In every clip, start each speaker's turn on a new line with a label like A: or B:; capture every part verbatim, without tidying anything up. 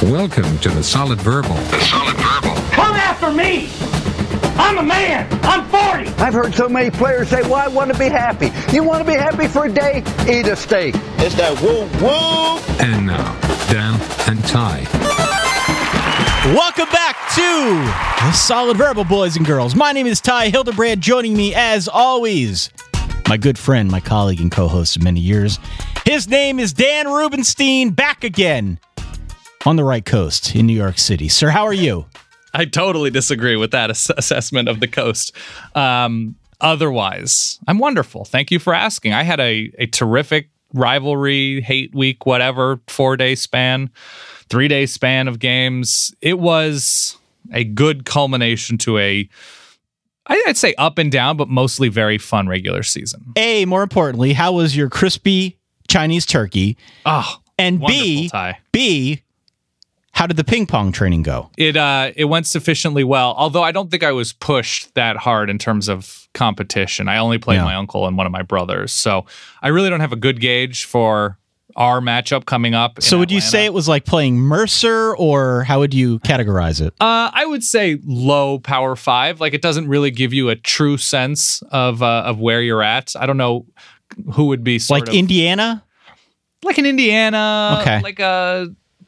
A: Welcome to the Solid Verbal. The Solid Verbal.
B: Come after me! I'm a man! I'm forty!
C: I've heard so many players say, well, I want to be happy. You want to be happy for a day? Eat a steak.
D: It's that woo woo!
A: And now, Dan and Ty.
E: Welcome back to the Solid Verbal, boys and girls. My name is Ty Hildebrand. Joining me, as always, my good friend, my colleague, and co-host of many years. His name is Dan Rubenstein, back again on the right coast in New York City. Sir, how are you?
F: I totally disagree with that ass- assessment of the coast. Um, otherwise, I'm wonderful. Thank you for asking. I had a, a terrific rivalry, hate week, whatever, four-day span, three-day span of games. It was a good culmination to a, I'd say up and down, but mostly very fun regular season.
E: A, more importantly, how was your crispy Chinese turkey?
F: Oh,
E: and B,
F: Ty.
E: B, how did the ping pong training go?
F: It uh, it went sufficiently well, although I don't think I was pushed that hard in terms of competition. I only played
E: yeah.
F: my uncle and one of my brothers, so I really don't have a good gauge for our matchup coming up.
E: So would
F: Atlanta.
E: you say it was like playing Mercer, or how would you categorize it?
F: Uh, I would say low power five. Like, it doesn't really give you a true sense of uh, of where you're at. I don't know who would be sort
E: like
F: of,
E: Indiana,
F: like an Indiana,
E: okay,
F: like a.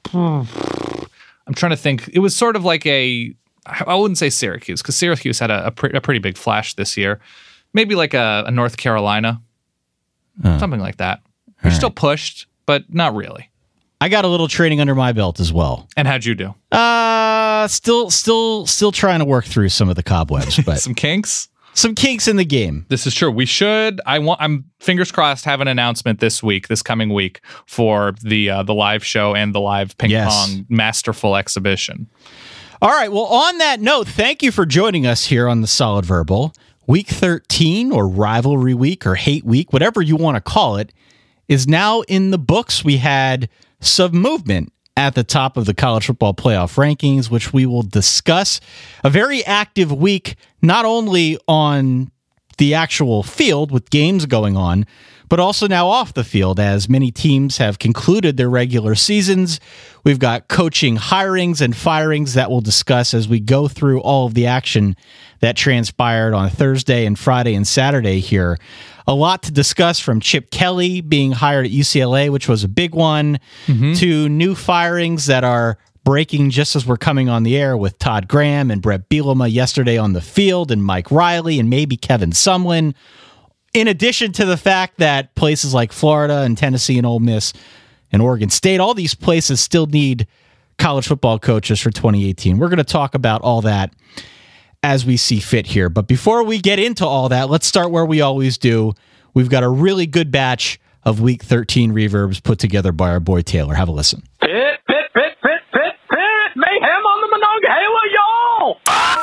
F: I'm trying to think. It was sort of like a, I wouldn't say Syracuse, because Syracuse had a, a, pre- a pretty big flash this year. Maybe like a, a North Carolina, uh, something like that. You're right. Still pushed, but not really.
E: I got a little training under my belt as well.
F: And how'd you do?
E: Uh, still, still, still trying to work through some of the cobwebs, but
F: some kinks.
E: Some kinks in the game.
F: This is true. We should. I want. I'm fingers crossed. Have an announcement this week, this coming week, for the uh, the live show and the live ping
E: yes.
F: pong masterful exhibition.
E: All right. Well, on that note, thank you for joining us here on the Solid Verbal. Week thirteen, or rivalry week, or hate week, whatever you want to call it, is now in the books. We had some movement at the top of the college football playoff rankings, which we will discuss. A very active week, not only on the actual field with games going on, but also now off the field, as many teams have concluded their regular seasons. We've got coaching hirings and firings that we'll discuss as we go through all of the action that transpired on Thursday and Friday and Saturday here. A lot to discuss, from Chip Kelly being hired at U C L A, which was a big one, mm-hmm. to new firings that are breaking just as we're coming on the air, with Todd Graham and Brett Bielema yesterday on the field, and Mike Riley and maybe Kevin Sumlin. In addition to the fact that places like Florida and Tennessee and Ole Miss and Oregon State, all these places still need college football coaches for twenty eighteen. We're going to talk about all that as we see fit here. But before we get into all that, let's start where we always do. We've got a really good batch of Week thirteen reverbs put together by our boy Taylor. Have a listen.
B: Pit, pit, pit, pit, pit, pit. Mayhem on the Monongahela, y'all!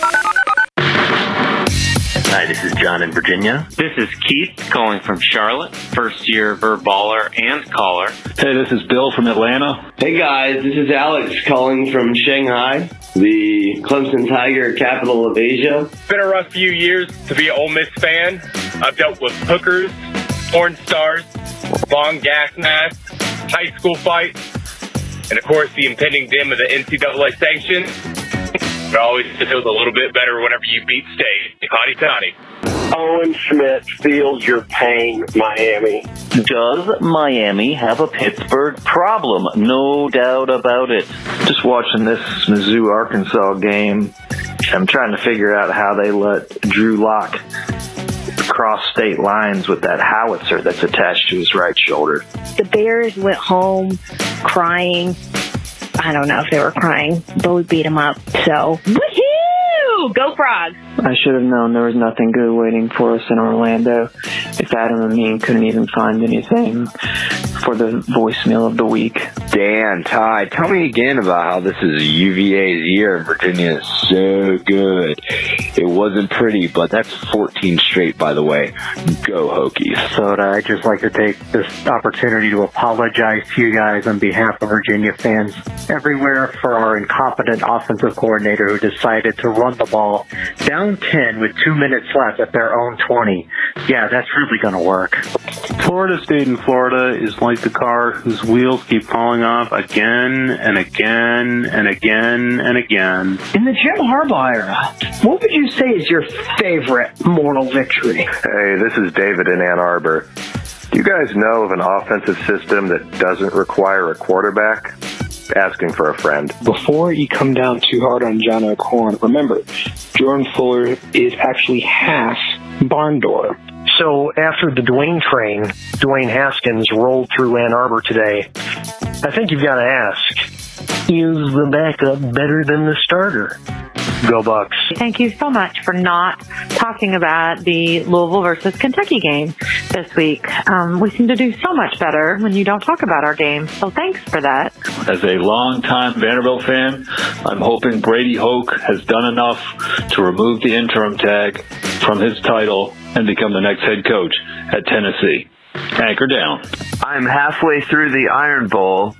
G: Hi, this is John in Virginia.
H: This is Keith calling from Charlotte, first-year verballer and caller.
I: Hey, this is Bill from Atlanta.
J: Hey, guys, this is Alex calling from Shanghai, the Clemson Tiger capital of Asia.
K: It's been a rough few years to be an Ole Miss fan. I've dealt with hookers, porn stars, long gas masks, high school fights, and, of course, the impending doom of the N C double A sanctions. It always feels a little bit better whenever you beat State. Hotty toddy.
L: Owen Schmidt feels your pain, Miami.
G: Does Miami have a Pittsburgh problem? No doubt about it.
M: Just watching this Mizzou-Arkansas game, I'm trying to figure out how they let Drew Lock cross state lines with that howitzer that's attached to his right shoulder.
N: The Bears went home crying. I don't know if they were crying, but we beat them up. So, woohoo! Go Frogs!
O: I should have known there was nothing good waiting for us in Orlando. If Adam and me couldn't even find anything for the voicemail of the week.
P: Dan, Ty, tell me again about how this is U V A's year and Virginia is so good. It wasn't pretty, but that's fourteen straight, by the way. Go Hokies.
Q: So uh, I'd just like to take this opportunity to apologize to you guys on behalf of Virginia fans everywhere for our incompetent offensive coordinator who decided to run the ball down ten with two minutes left at their own twenty. Yeah, that's really going to work.
I: Florida State in Florida is like the car whose wheels keep falling going off again and again and again and again.
L: In the Jim Harbaugh era, what would you say is your favorite moral victory?
M: Hey, this is David in Ann Arbor. Do you guys know of an offensive system that doesn't require a quarterback? Asking for a friend.
R: Before you come down too hard on John O'Corn, remember, Jordan Fuller is actually half barn door.
L: So after the Dwayne train, Dwayne Haskins rolled through Ann Arbor today, I think you've got to ask, is the backup better than the starter? Go Bucks.
S: Thank you so much for not talking about the Louisville versus Kentucky game this week. Um, we seem to do so much better when you don't talk about our game, so thanks for that.
I: As a longtime Vanderbilt fan, I'm hoping Brady Hoke has done enough to remove the interim tag from his title and become the next head coach at Tennessee. Anchor down.
J: I'm halfway through the Iron Bowl,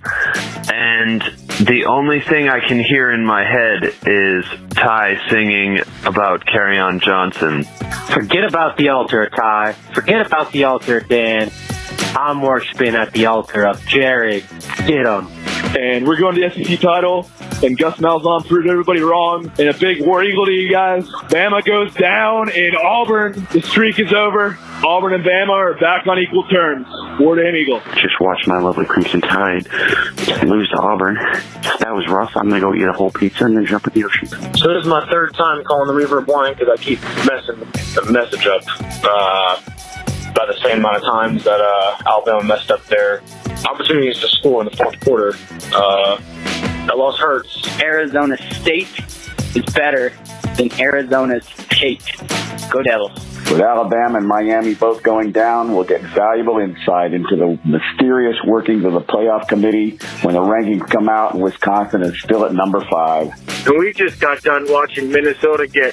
J: and the only thing I can hear in my head is Ty singing about Kerryon Johnson.
Q: Forget about the altar, Ty. Forget about the altar, Dan. I'm worshiping at the altar of Jared. Get him.
K: And we're going to the S E C title, and Gus Malzahn proved everybody wrong. And a big War Eagle to you guys. Bama goes down in Auburn. The streak is over. Auburn and Bama are back on equal terms. War to him, Eagle.
T: Just watched my lovely Crimson Tide lose to Auburn. That was rough. I'm going to go eat a whole pizza and then jump in the ocean.
K: So this is my third time calling the Reverb line because I keep messing the message up. Uh, about the same amount of times that uh, Alabama messed up their opportunities to score in the fourth quarter. Uh, that loss hurts.
U: Arizona State is better than Arizona State. Go Devils.
V: With Alabama and Miami both going down, we'll get valuable insight into the mysterious workings of the playoff committee when the rankings come out and Wisconsin is still at number five.
K: And we just got done watching Minnesota get...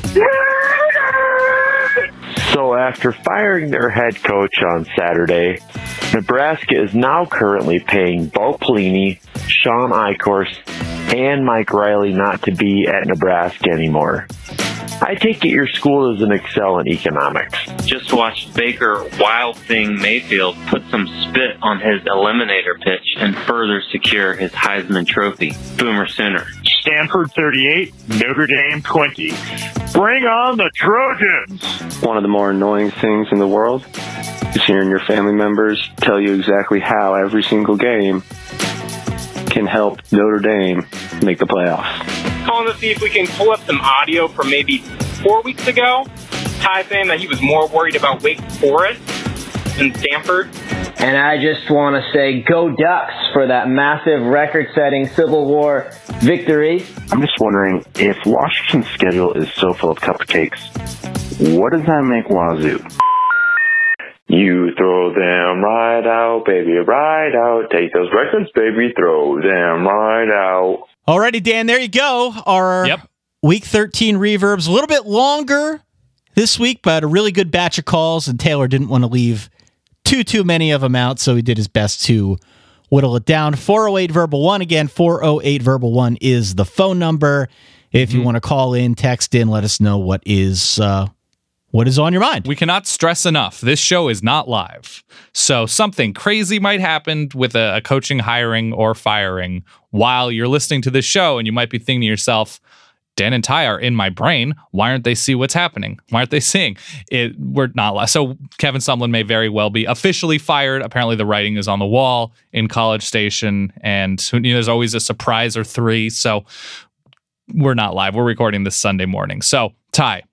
W: So after firing their head coach on Saturday, Nebraska is now currently paying Bo Pelini, Sean Eichhorst, and Mike Riley not to be at Nebraska anymore. I take it your school doesn't excel in economics.
H: Just watched Baker Wild Thing Mayfield put some spit on his eliminator pitch and further secure his Heisman Trophy. Boomer Sooner.
K: Stanford thirty-eight, Notre Dame twenty. Bring on the Trojans!
M: One of the more annoying things in the world is hearing your family members tell you exactly how every single game can help Notre Dame make the playoffs.
K: Calling to see if we can pull up some audio from maybe four weeks ago. Ty saying that he was more worried about Wake Forest than Stanford.
X: And I just want to say go Ducks for that massive record-setting Civil War victory.
T: I'm just wondering, if Washington's schedule is so full of cupcakes, what does that make Wazoo? You throw them right out, baby, right out. Take those records, baby, throw them right out.
E: Alrighty, Dan, there you go. Our
F: yep.
E: Week thirteen reverbs. A little bit longer this week, but a really good batch of calls, and Taylor didn't want to leave too, too many of them out, so he did his best to whittle it down. four oh eight Verbal one. Again, four oh eight Verbal one is the phone number. If mm-hmm. you want to call in, text in, let us know what is... Uh, What is on your mind?
F: We cannot stress enough. This show is not live. So something crazy might happen with a, a coaching hiring or firing while you're listening to this show, and you might be thinking to yourself, Dan and Ty are in my brain. Why aren't they see what's happening? Why aren't they seeing it? We're not live. So Kevin Sumlin may very well be officially fired. Apparently the writing is on the wall in College Station, and you know, there's always a surprise or three. So we're not live. We're recording this Sunday morning. So Ty,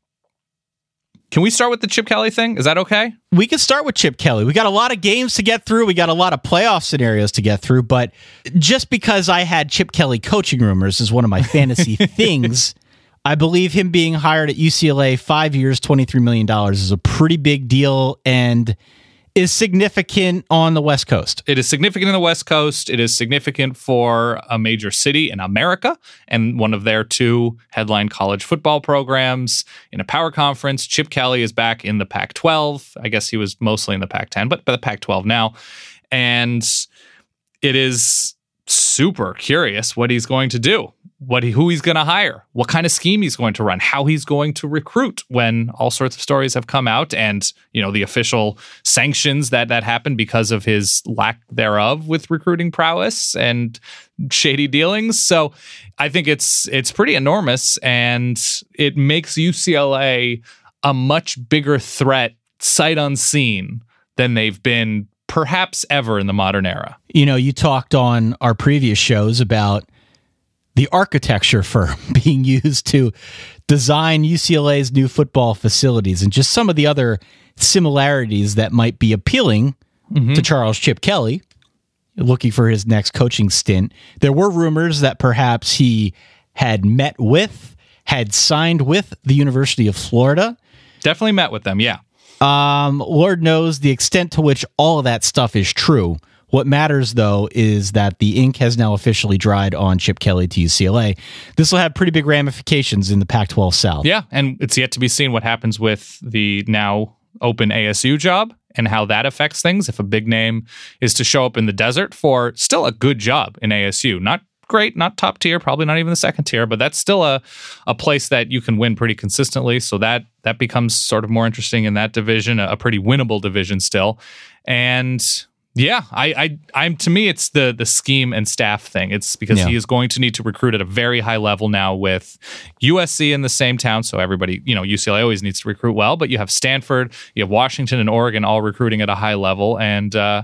F: can we start with the Chip Kelly thing? Is that okay?
E: We can start with Chip Kelly. We got a lot of games to get through. We got a lot of playoff scenarios to get through. But just because I had Chip Kelly coaching rumors as one of my fantasy things, I believe him being hired at U C L A five years, twenty-three million dollars is a pretty big deal and is significant on the West Coast.
F: It is significant in the West Coast. It is significant for a major city in America and one of their two headline college football programs in a power conference. Chip Kelly is back in the Pac twelve. I guess he was mostly in the Pac ten, but, but the Pac twelve now. And it is super curious what he's going to do. what he, who he's going to hire, what kind of scheme he's going to run, how he's going to recruit when all sorts of stories have come out and, you know, the official sanctions that that happened because of his lack thereof with recruiting prowess and shady dealings. So I think it's it's pretty enormous, and it makes U C L A a much bigger threat sight unseen than they've been perhaps ever in the modern era.
E: You know, you talked on our previous shows about the architecture firm being used to design U C L A's new football facilities and just some of the other similarities that might be appealing mm-hmm. to Charles Chip Kelly, looking for his next coaching stint. There were rumors that perhaps he had met with, had signed with the University of Florida.
F: Definitely met with them, yeah.
E: Um, Lord knows the extent to which all of that stuff is true. What matters, though, is that the ink has now officially dried on Chip Kelly to U C L A. This will have pretty big ramifications in the Pac twelve South.
F: Yeah, and it's yet to be seen what happens with the now open A S U job and how that affects things. If a big name is to show up in the desert for still a good job in A S U, not great, not top tier, probably not even the second tier, but that's still a a place that you can win pretty consistently. So that that becomes sort of more interesting in that division, a, a pretty winnable division still. And yeah, I, I, I'm to me, it's the the scheme and staff thing. It's because yeah. he is going to need to recruit at a very high level now with U S C in the same town. So everybody, you know, U C L A always needs to recruit well, but you have Stanford, you have Washington and Oregon all recruiting at a high level, and uh,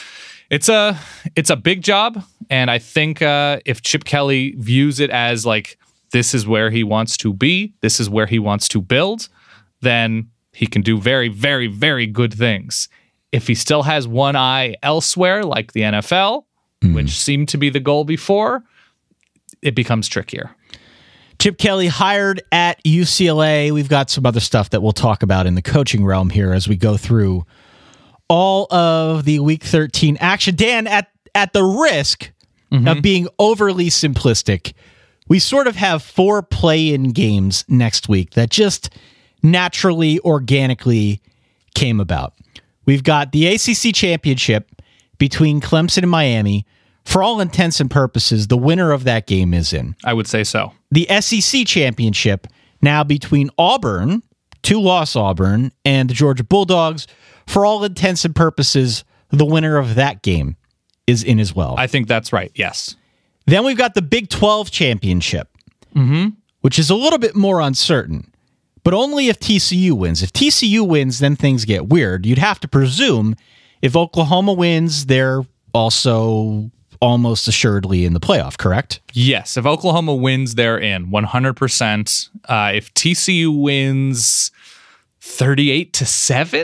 F: it's a it's a big job. And I think uh, if Chip Kelly views it as like this is where he wants to be, this is where he wants to build, then he can do very, very, very good things. If he still has one eye elsewhere, like the N F L, mm. which seemed to be the goal before, it becomes trickier.
E: Chip Kelly hired at U C L A. We've got some other stuff that we'll talk about in the coaching realm here as we go through all of the Week thirteen action. Dan, at, at the risk mm-hmm. of being overly simplistic, we sort of have four play-in games next week that just naturally, organically came about. We've got the A C C championship between Clemson and Miami. For all intents and purposes, the winner of that game is in.
F: I would say so.
E: The S E C championship now between Auburn, two-loss Auburn, and the Georgia Bulldogs. For all intents and purposes, the winner of that game is in as well.
F: I think that's right, yes.
E: Then we've got the Big twelve championship,
F: mm-hmm.
E: which is a little bit more uncertain. But only if T C U wins. If T C U wins, then things get weird. You'd have to presume if Oklahoma wins, they're also almost assuredly in the playoff, correct?
F: Yes. If Oklahoma wins, they're in one hundred percent. Uh, if T C U wins thirty-eight to seven,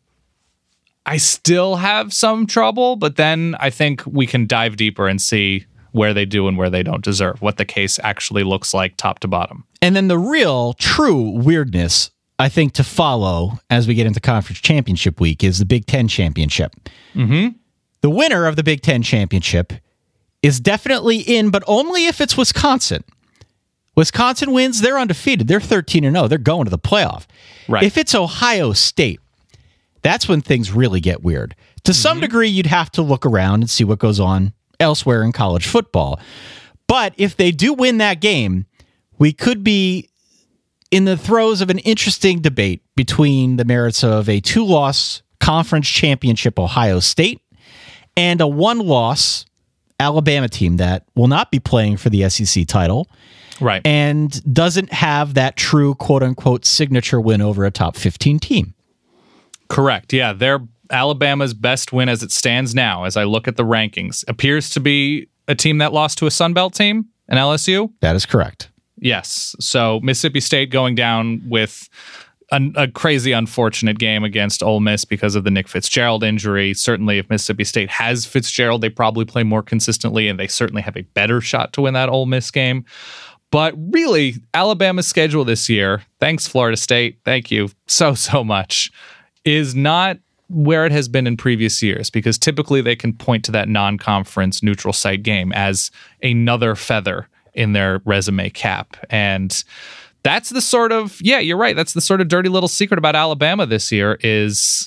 F: I still have some trouble, but then I think we can dive deeper and see where they do and where they don't deserve, what the case actually looks like top to bottom.
E: And then the real, true weirdness, I think, to follow as we get into conference championship week is the Big Ten championship.
F: Mm-hmm.
E: The winner of the Big Ten championship is definitely in, but only if it's Wisconsin. Wisconsin wins, they're undefeated. They're thirteen and oh. They're going to the playoff.
F: Right.
E: If it's Ohio State, that's when things really get weird. To mm-hmm. some degree, you'd have to look around and see what goes on elsewhere in college football. But if they do win that game, we could be in the throes of an interesting debate between the merits of a two-loss conference championship Ohio State and a one-loss Alabama team that will not be playing for the S E C title,
F: right,
E: and doesn't have that true quote-unquote signature win over a top fifteen team.
F: Correct. Yeah, they're Alabama's best win as it stands now, as I look at the rankings, appears to be a team that lost to a Sun Belt team, an L S U.
E: That is correct.
F: Yes. So Mississippi State going down with a, a crazy, unfortunate game against Ole Miss because of the Nick Fitzgerald injury. Certainly, if Mississippi State has Fitzgerald, they probably play more consistently, and they certainly have a better shot to win that Ole Miss game. But really, Alabama's schedule this year, thanks Florida State, thank you so, so much, is not where it has been in previous years, because typically they can point to that non-conference neutral site game as another feather in their resume cap. And that's the sort of, yeah, you're right. That's the sort of dirty little secret about Alabama this year is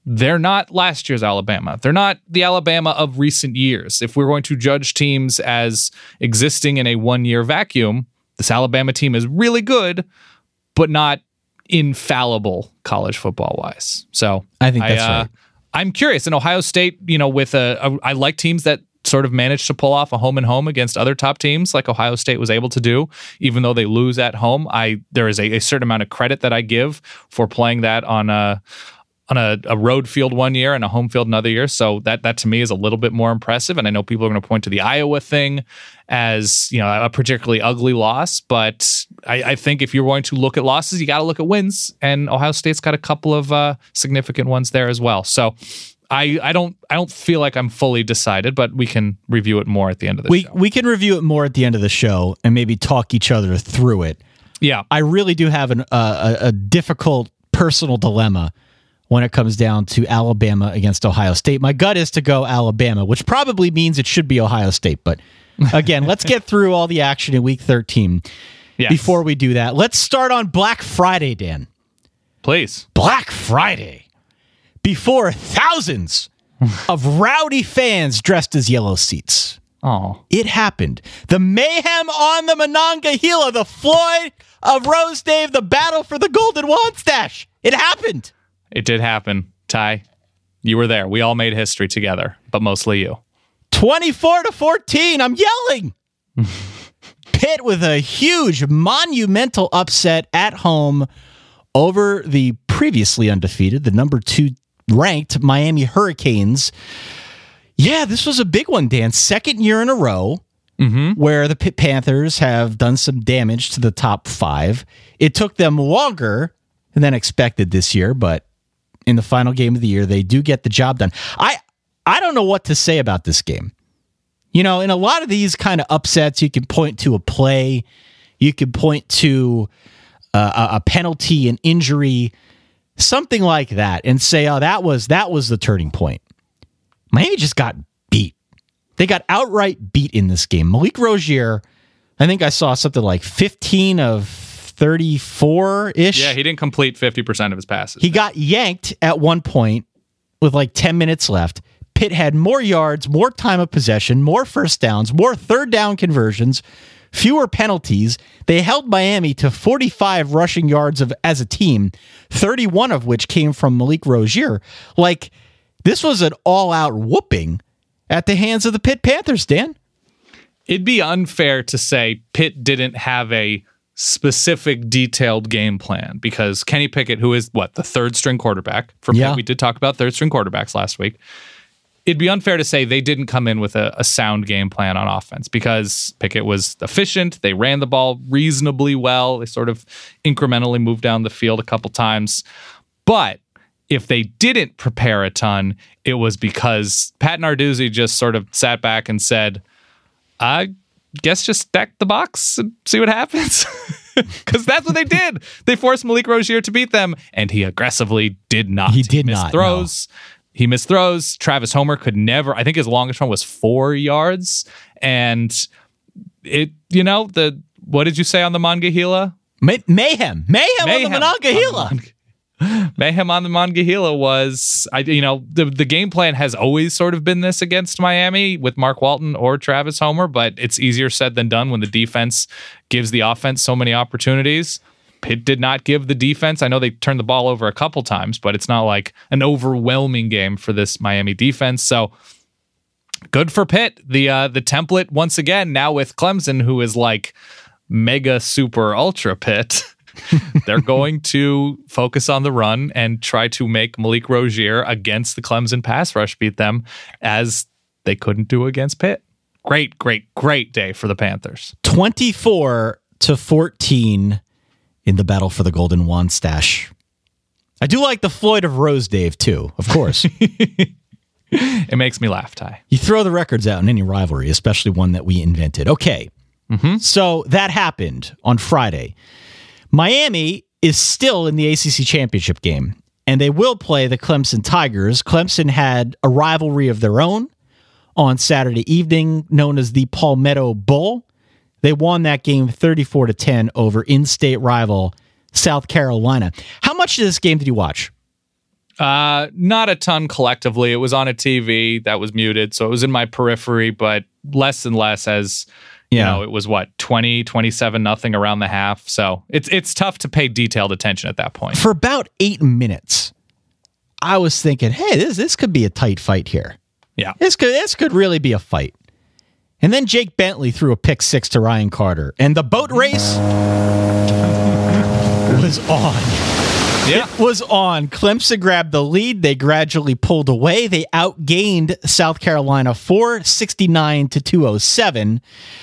F: they're not last year's Alabama. They're not the Alabama of recent years. If we're going to judge teams as existing in a one-year vacuum, this Alabama team is really good, but not infallible college football-wise. So
E: I think that's
F: I, uh,
E: right.
F: I'm curious. In Ohio State, you know, with a, a I like teams that sort of managed to pull off a home and home against other top teams like Ohio State was able to do, even though they lose at home. I there is a, a certain amount of credit that I give for playing that on a on a, a road field one year and a home field another year. So that that to me is a little bit more impressive. And I know people are going to point to the Iowa thing as, you know, a particularly ugly loss. But I, I think if you're going to look at losses, you got to look at wins. And Ohio State's got a couple of uh, significant ones there as well. So I, I don't I don't feel like I'm fully decided, but we can review it more at the end of the
E: we,
F: show.
E: We can review it more at the end of the show and maybe talk each other through it.
F: Yeah.
E: I really do have an, uh, a, a difficult personal dilemma when it comes down to Alabama against Ohio State. My gut is to go Alabama, which probably means it should be Ohio State. But again, let's get through all the action in Week thirteen. Yes. Before we do that, let's start on Black Friday, Dan.
F: Please.
E: Black Friday. Before thousands of rowdy fans dressed as yellow seats.
F: Oh.
E: It happened. The mayhem on the Monongahela, the Floyd of Rosedave, the battle for the Golden Wand Stash. It happened.
F: It did happen, Ty. You were there. We all made history together, but mostly you.
E: twenty-four to fourteen. I'm yelling. Pitt with a huge, monumental upset at home over the previously undefeated, the number two ranked Miami Hurricanes. Yeah, this was a big one, Dan. Second year in a row mm-hmm. where the Pitt Panthers have done some damage to the top five. It took them longer than expected this year, but in the final game of the year, they do get the job done. I I don't know what to say about this game. You know, in a lot of these kind of upsets, you can point to a play, you can point to uh, a penalty, an injury, something like that, and say, "Oh, that was that was the turning point." Miami just got beat. They got outright beat in this game. Malik Rozier, I think I saw something like fifteen of thirty-four-ish.
F: Yeah, he didn't complete fifty percent of his passes.
E: He got yanked at one point with like ten minutes left. Pitt had more yards, more time of possession, more first downs, more third down conversions, fewer penalties. They held Miami to forty-five rushing yards of as a team, thirty-one of which came from Malik Rozier. Like, this was an all-out whooping at the hands of the Pitt Panthers, Dan.
F: It'd be unfair to say Pitt didn't have a specific detailed game plan because Kenny Pickett, who is what, the third string quarterback for
E: yeah.
F: Pitt, we did talk about third string quarterbacks last week. It'd be unfair to say they didn't come in with a, a sound game plan on offense because Pickett was efficient. They ran the ball reasonably well. They sort of incrementally moved down the field a couple times. But if they didn't prepare a ton, it was because Pat Narduzzi just sort of sat back and said, I guess just stack the box and see what happens. Because that's what they did. They forced Malik Rozier to beat them, and he aggressively did not.
E: He did
F: he missed
E: not.
F: Throws. No. He missed throws. Travis Homer could never. I think his longest run was four yards. And it, you know, the what did you say on the Monongahela?
E: May- mayhem. mayhem. Mayhem on the Monongahela.
F: On the Mon- Mayhem on the Monongahela was, I, you know, the, the game plan has always sort of been this against Miami with Mark Walton or Travis Homer, but it's easier said than done when the defense gives the offense so many opportunities. Pitt did not give the defense. I know they turned the ball over a couple times, but it's not like an overwhelming game for this Miami defense. So good for Pitt. The uh, the template once again now with Clemson, who is like mega super ultra Pitt. They're going to focus on the run and try to make Malik Rozier against the Clemson pass rush beat them as they couldn't do against Pitt. Great, great, great day for the Panthers.
E: twenty-four to fourteen in the battle for the Golden Wand Stash. I do like the Floyd of Rosedave too, of course.
F: It makes me laugh, Ty.
E: You throw the records out in any rivalry, especially one that we invented. Okay, mm-hmm. So that happened on Friday. Miami is still in the A C C championship game, and they will play the Clemson Tigers. Clemson had a rivalry of their own on Saturday evening, known as the Palmetto Bowl. They won that game thirty-four to ten over in-state rival South Carolina. How much of this game did you watch?
F: Uh, not a ton collectively. It was on a T V that was muted, so it was in my periphery, but less and less as, you
E: Yeah.
F: know, it was what, twenty, twenty-seven, nothing around the half. So it's it's tough to pay detailed attention at that point.
E: For about eight minutes, I was thinking, hey, this this could be a tight fight here.
F: Yeah.
E: This could this could really be a fight. And then Jake Bentley threw a pick six to Ryan Carter, and the boat race was on.
F: Yeah.
E: It was on. Clemson grabbed the lead. They gradually pulled away. They outgained South Carolina four sixty-nine to two oh seven.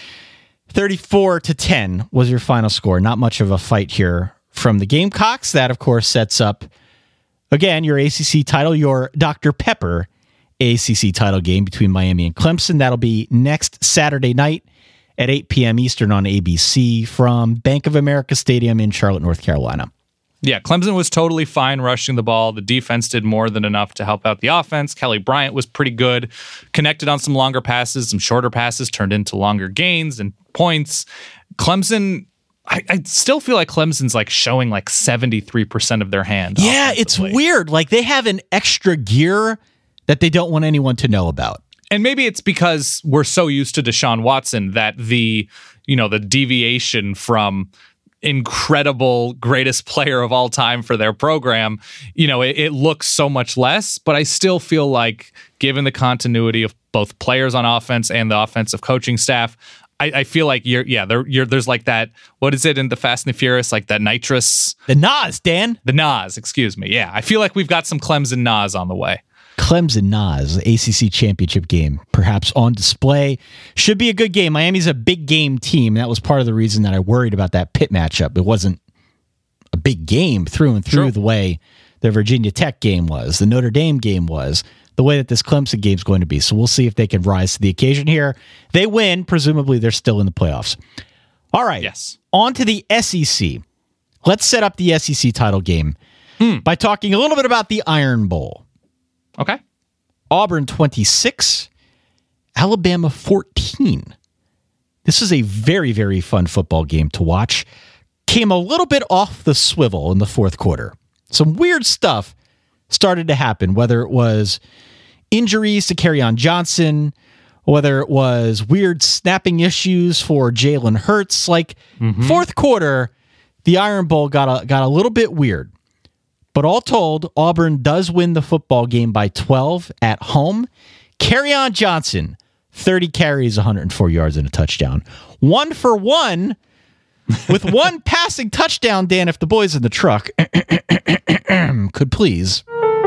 E: thirty-four to ten was your final score. Not much of a fight here from the Gamecocks. That, of course, sets up, again, your A C C title, your Doctor Pepper A C C title game between Miami and Clemson. That'll be next Saturday night at eight p.m. Eastern on A B C from Bank of America Stadium in Charlotte, North Carolina.
F: Yeah, Clemson was totally fine rushing the ball. The defense did more than enough to help out the offense. Kelly Bryant was pretty good, connected on some longer passes, some shorter passes turned into longer gains and points. Clemson, I, I still feel like Clemson's like showing like seventy-three percent of their hand.
E: Yeah, it's weird. Like they have an extra gear that they don't want anyone to know about.
F: And maybe it's because we're so used to Deshaun Watson that the, you know, the deviation from incredible greatest player of all time for their program, you know, it, it looks so much less, but I still feel like given the continuity of both players on offense and the offensive coaching staff, I, I feel like you're, yeah, there, you're, there's like that, what is it in the Fast and the Furious, like that nitrous?
E: The N O S, Dan.
F: The N O S, excuse me. Yeah, I feel like we've got some Clemson N O S on the way.
E: Clemson N O S, A C C championship game, perhaps on display. Should be a good game. Miami's a big game team. That was part of the reason that I worried about that Pitt matchup. It wasn't a big game through and through. True. The way the Virginia Tech game was, the Notre Dame game was, the way that this Clemson game is going to be. So we'll see if they can rise to the occasion here. They win. Presumably they're still in the playoffs. All right.
F: Yes.
E: On to the S E C. Let's set up the S E C title game
F: hmm.
E: by talking a little bit about the Iron Bowl.
F: Okay.
E: Auburn twenty-six, Alabama fourteen. This is a very, very fun football game to watch. Came a little bit off the swivel in the fourth quarter. Some weird stuff started to happen, whether it was injuries to Kerryon Johnson, whether it was weird snapping issues for Jalen Hurts. Like, mm-hmm. fourth quarter, the Iron Bowl got a, got a little bit weird. But all told, Auburn does win the football game by twelve at home. Kerryon Johnson, thirty carries, one hundred four yards, and a touchdown. One for one with one passing touchdown, Dan, if the boys in the truck could please.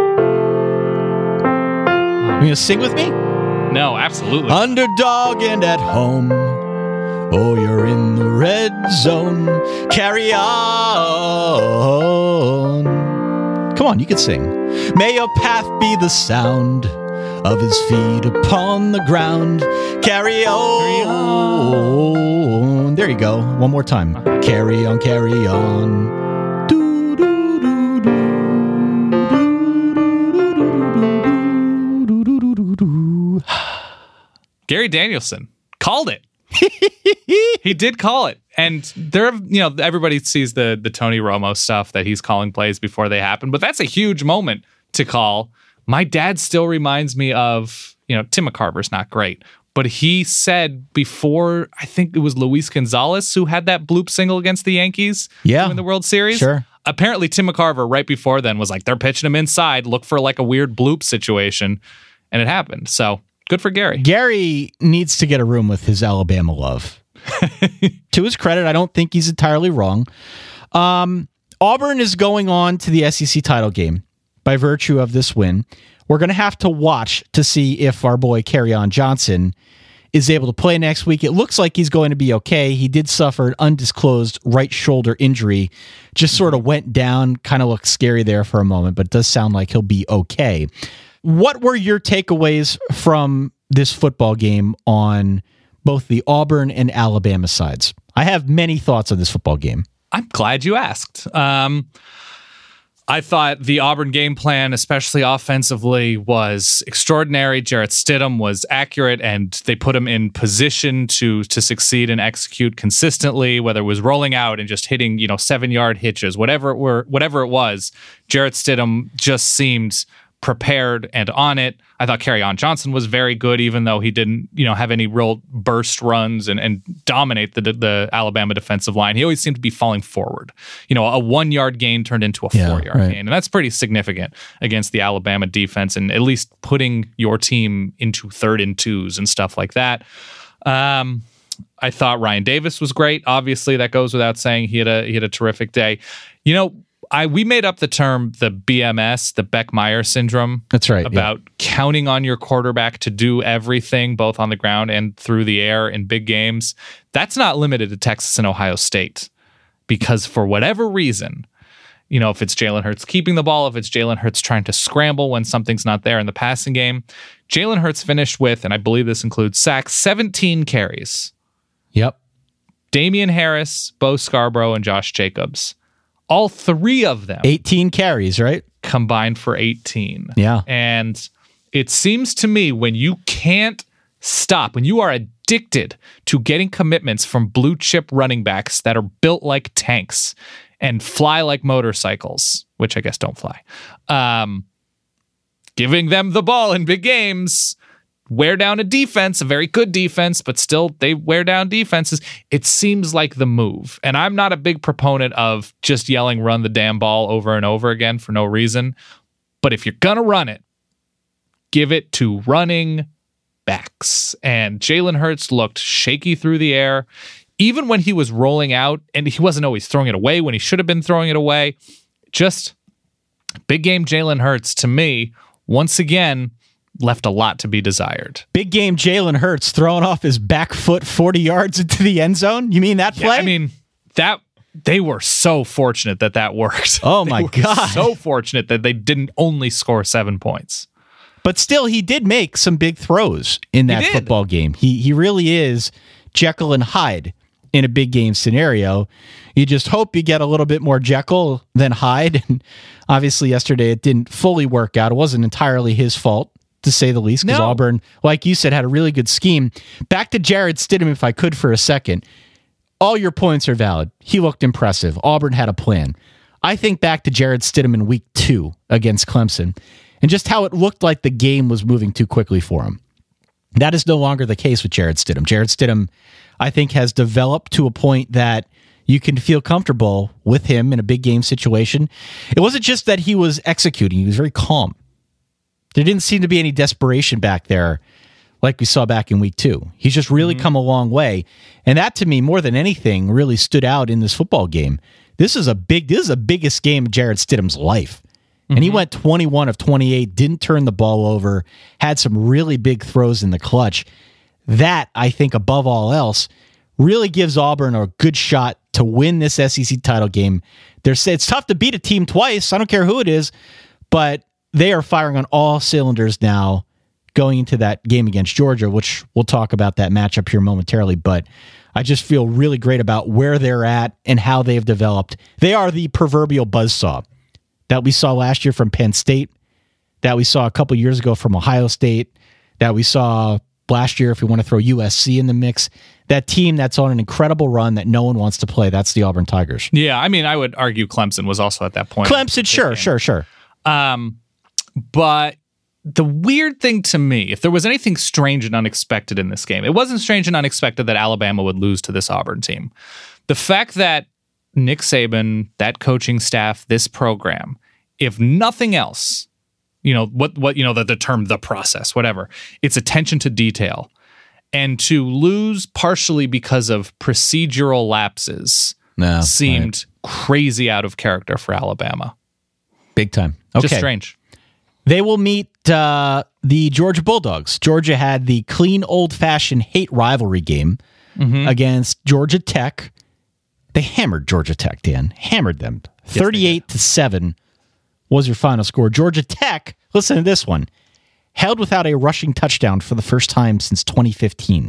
E: You going to sing with me?
F: No, absolutely.
E: Underdog and at home. Oh, you're in the red zone. Carry on. Come on, you can sing. May your path be the sound of his feet upon the ground. Carry on. There you go. One more time. Carry on, carry on. Do, do, do, do, do, do, do, do, do.
F: Gary Danielson called it. He did call it. And there, you know, everybody sees the the Tony Romo stuff that he's calling plays before they happen, but that's a huge moment to call. My dad still reminds me of, you know, Tim McCarver's not great, but he said before, I think it was Luis Gonzalez who had that bloop single against the Yankees
E: yeah.
F: in the World Series.
E: Sure.
F: Apparently Tim McCarver right before then was like, they're pitching him inside, look for like a weird bloop situation, and it happened. So good for Gary.
E: Gary needs to get a room with his Alabama love. To his credit, I don't think he's entirely wrong. Um, Auburn is going on to the S E C title game by virtue of this win. We're going to have to watch to see if our boy Kerryon Johnson is able to play next week. It looks like he's going to be okay. He did suffer an undisclosed right shoulder injury. Just sort of went down, kind of looked scary there for a moment, but it does sound like he'll be okay. What were your takeaways from this football game on both the Auburn and Alabama sides? I have many thoughts on this football game.
F: I'm glad you asked. Um, I thought the Auburn game plan, especially offensively, was extraordinary. Jarrett Stidham was accurate, and they put him in position to to succeed and execute consistently, whether it was rolling out and just hitting, you know, seven-yard hitches, whatever it were, whatever it was. Jarrett Stidham just seemed prepared and on it. I thought Kerryon Johnson was very good, even though he didn't, you know, have any real burst runs and, and dominate the the Alabama defensive line. He always seemed to be falling forward. You know, a one-yard gain turned into a
E: Yeah,
F: four-yard
E: right.
F: gain, and that's pretty significant against the Alabama defense, and at least putting your team into third and twos and stuff like that. Um, I thought Ryan Davis was great. Obviously, that goes without saying. He had a he had a terrific day. You know, I we made up the term the B M S, the Beck-Meyer syndrome.
E: That's right.
F: About
E: yeah.
F: counting on your quarterback to do everything, both on the ground and through the air in big games. That's not limited to Texas and Ohio State, because for whatever reason, you know, if it's Jalen Hurts keeping the ball, if it's Jalen Hurts trying to scramble when something's not there in the passing game, Jalen Hurts finished with, and I believe this includes sacks, seventeen carries.
E: Yep.
F: Damian Harris, Bo Scarborough, and Josh Jacobs. All three of them.
E: eighteen carries, right?
F: Combined for eighteen.
E: Yeah.
F: And it seems to me when you can't stop, when you are addicted to getting commitments from blue chip running backs that are built like tanks and fly like motorcycles, which I guess don't fly, um, giving them the ball in big games, wear down a defense, a very good defense, but still they wear down defenses. It seems like the move. And I'm not a big proponent of just yelling, run the damn ball over and over again for no reason. But if you're going to run it, give it to running backs. And Jalen Hurts looked shaky through the air. Even when he was rolling out, and he wasn't always throwing it away when he should have been throwing it away. Just big game Jalen Hurts, to me, once again, left a lot to be desired.
E: Big game Jalen Hurts throwing off his back foot forty yards into the end zone. You mean that play?
F: Yeah, I mean, that they were so fortunate that that worked.
E: Oh
F: They
E: my
F: were
E: God.
F: So fortunate that they didn't only score seven points.
E: But still, he did make some big throws in that
F: did.
E: football game. He he really is Jekyll and Hyde in a big game scenario. You just hope you get a little bit more Jekyll than Hyde. And obviously, yesterday it didn't fully work out. It wasn't entirely his fault, to say the least, because
F: No.
E: Auburn, like you said, had a really good scheme. Back to Jarrett Stidham, if I could, for a second. All your points are valid. He looked impressive. Auburn had a plan. I think back to Jarrett Stidham in week two against Clemson and just how it looked like the game was moving too quickly for him. That is no longer the case with Jarrett Stidham. Jarrett Stidham, I think, has developed to a point that you can feel comfortable with him in a big game situation. It wasn't just that he was executing. He was very calm. There didn't seem to be any desperation back there like we saw back in week two. He's just really mm-hmm. come a long way. And that, to me, more than anything, really stood out in this football game. This is a big, this is the biggest game of Jarrett Stidham's life. Mm-hmm. And he went twenty-one of twenty-eight, didn't turn the ball over, had some really big throws in the clutch. That, I think, above all else, really gives Auburn a good shot to win this S E C title game. There's, it's tough to beat a team twice. I don't care who it is, but they are firing on all cylinders now going into that game against Georgia, which we'll talk about that matchup here momentarily. But I just feel really great about where they're at and how they've developed. They are the proverbial buzzsaw that we saw last year from Penn State, that we saw a couple years ago from Ohio State, that we saw last year, if we want to throw U S C in the mix. That team that's on an incredible run that no one wants to play, that's the Auburn Tigers.
F: Yeah, I mean, I would argue Clemson was also at that point.
E: Clemson, sure, sure, sure.
F: Um, but the weird thing to me, if there was anything strange and unexpected in this game, it wasn't strange and unexpected that Alabama would lose to this Auburn team. The fact that Nick Saban, that coaching staff, this program, if nothing else, you know, what, what, you know, the, the term, the process, whatever, it's attention to detail. And to lose partially because of procedural lapses
E: no,
F: seemed right. crazy out of character for Alabama.
E: Big time. Okay.
F: Just strange.
E: They will meet uh, the Georgia Bulldogs. Georgia had the clean, old-fashioned hate rivalry game mm-hmm. against Georgia Tech. They hammered Georgia Tech, Dan. Hammered them. Yes, thirty-eight to seven was your final score. Georgia Tech, listen to this one, held without a rushing touchdown for the first time since twenty fifteen.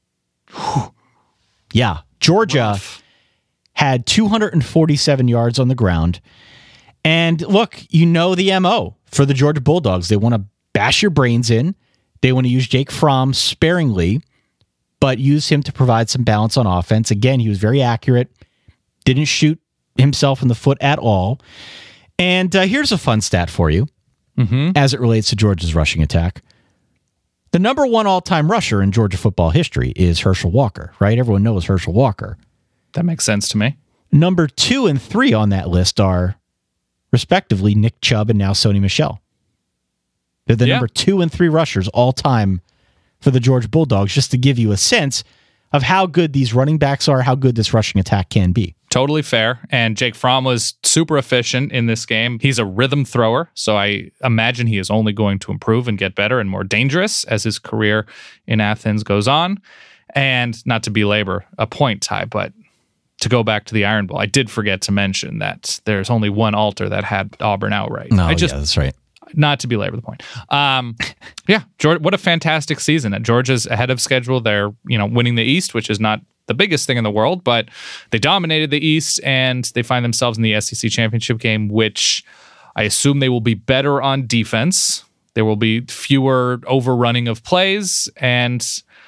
E: Whew. Yeah, Georgia Rough. had two hundred forty-seven yards on the ground. And look, you know the M O for the Georgia Bulldogs. They want to bash your brains in. They want to use Jake Fromm sparingly, but use him to provide some balance on offense. Again, he was very accurate, didn't shoot himself in the foot at all. And uh, here's a fun stat for you
F: mm-hmm.
E: as it relates to Georgia's rushing attack. The number one all-time rusher in Georgia football history is Herschel Walker, right? Everyone knows Herschel Walker.
F: That makes sense to me.
E: Number two and three on that list are, respectively, Nick Chubb and now Sony Michel. They're the
F: Yeah.
E: number two and three rushers all-time for the Georgia Bulldogs, just to give you a sense of how good these running backs are, how good this rushing attack can be.
F: Totally fair. And Jake Fromm was super efficient in this game. He's a rhythm thrower, so I imagine he is only going to improve and get better and more dangerous as his career in Athens goes on. And not to belabor a point, Ty, but to go back to the Iron Bowl, I did forget to mention that there's only one altar that had Auburn outright.
E: No,
F: I just,
E: yeah, that's right.
F: Not to belabor the point. Um, yeah, Georgia, what a fantastic season. Georgia's ahead of schedule. They're, you know, winning the East, which is not the biggest thing in the world, but they dominated the East and they find themselves in the S E C championship game, which I assume they will be better on defense. There will be fewer overrunning of plays, and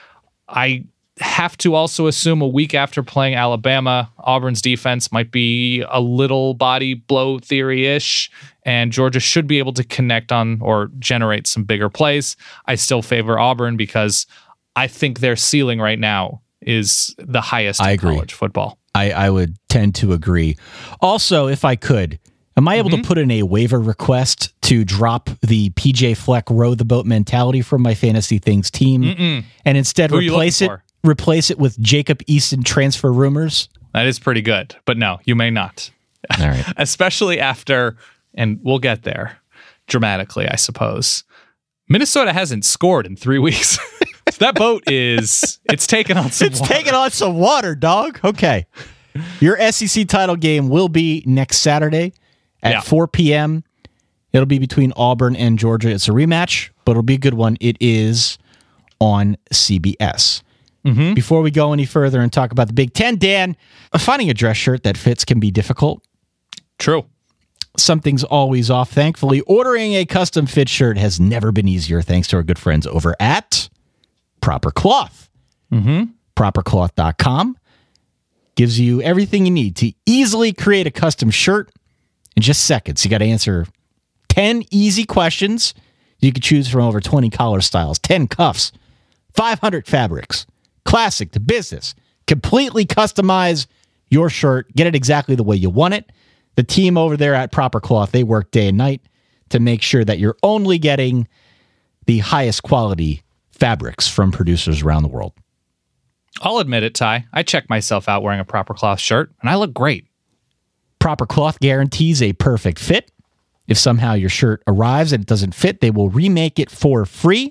F: I have to also assume a week after playing Alabama, Auburn's defense might be a little body blow theory-ish, and Georgia should be able to connect on or generate some bigger plays. I still favor Auburn because I think their ceiling right now is the highest
E: I
F: in
E: agree.
F: college football.
E: I, I would tend to agree. Also, if I could, am I able
F: Mm-hmm.
E: to put in a waiver request to drop the P J Fleck row the boat mentality from my Fantasy Things team
F: Mm-mm.
E: and instead
F: Who are you
E: replace it
F: looking for?
E: replace it with Jacob Easton transfer rumors?
F: That is pretty good, but no, you may not.
E: All right.
F: Especially after, and we'll get there dramatically, I suppose. Minnesota hasn't scored in three weeks. That boat is, it's taken on some
E: It's
F: water.
E: taking on some water, dog. Okay. Your S E C title game will be next Saturday at
F: Yeah.
E: four p.m. It'll be between Auburn and Georgia. It's a rematch, but it'll be a good one. It is on C B S.
F: Mm-hmm.
E: Before we go any further and talk about the Big Ten, Dan, finding a dress shirt that fits can be difficult.
F: True.
E: Something's always off. Thankfully, ordering a custom fit shirt has never been easier thanks to our good friends over at Proper Cloth.
F: Mm-hmm.
E: proper cloth dot com gives you everything you need to easily create a custom shirt in just seconds. You got to answer ten easy questions. You can choose from over twenty collar styles, ten cuffs, five hundred fabrics, classic to business. Completely customize your shirt. Get it exactly the way you want it. The team over there at Proper Cloth, they work day and night to make sure that you're only getting the highest quality fabrics from producers around the world.
F: I'll admit it, Ty. I check myself out wearing a Proper Cloth shirt, and I look great.
E: Proper Cloth guarantees a perfect fit. If somehow your shirt arrives and it doesn't fit, they will remake it for free.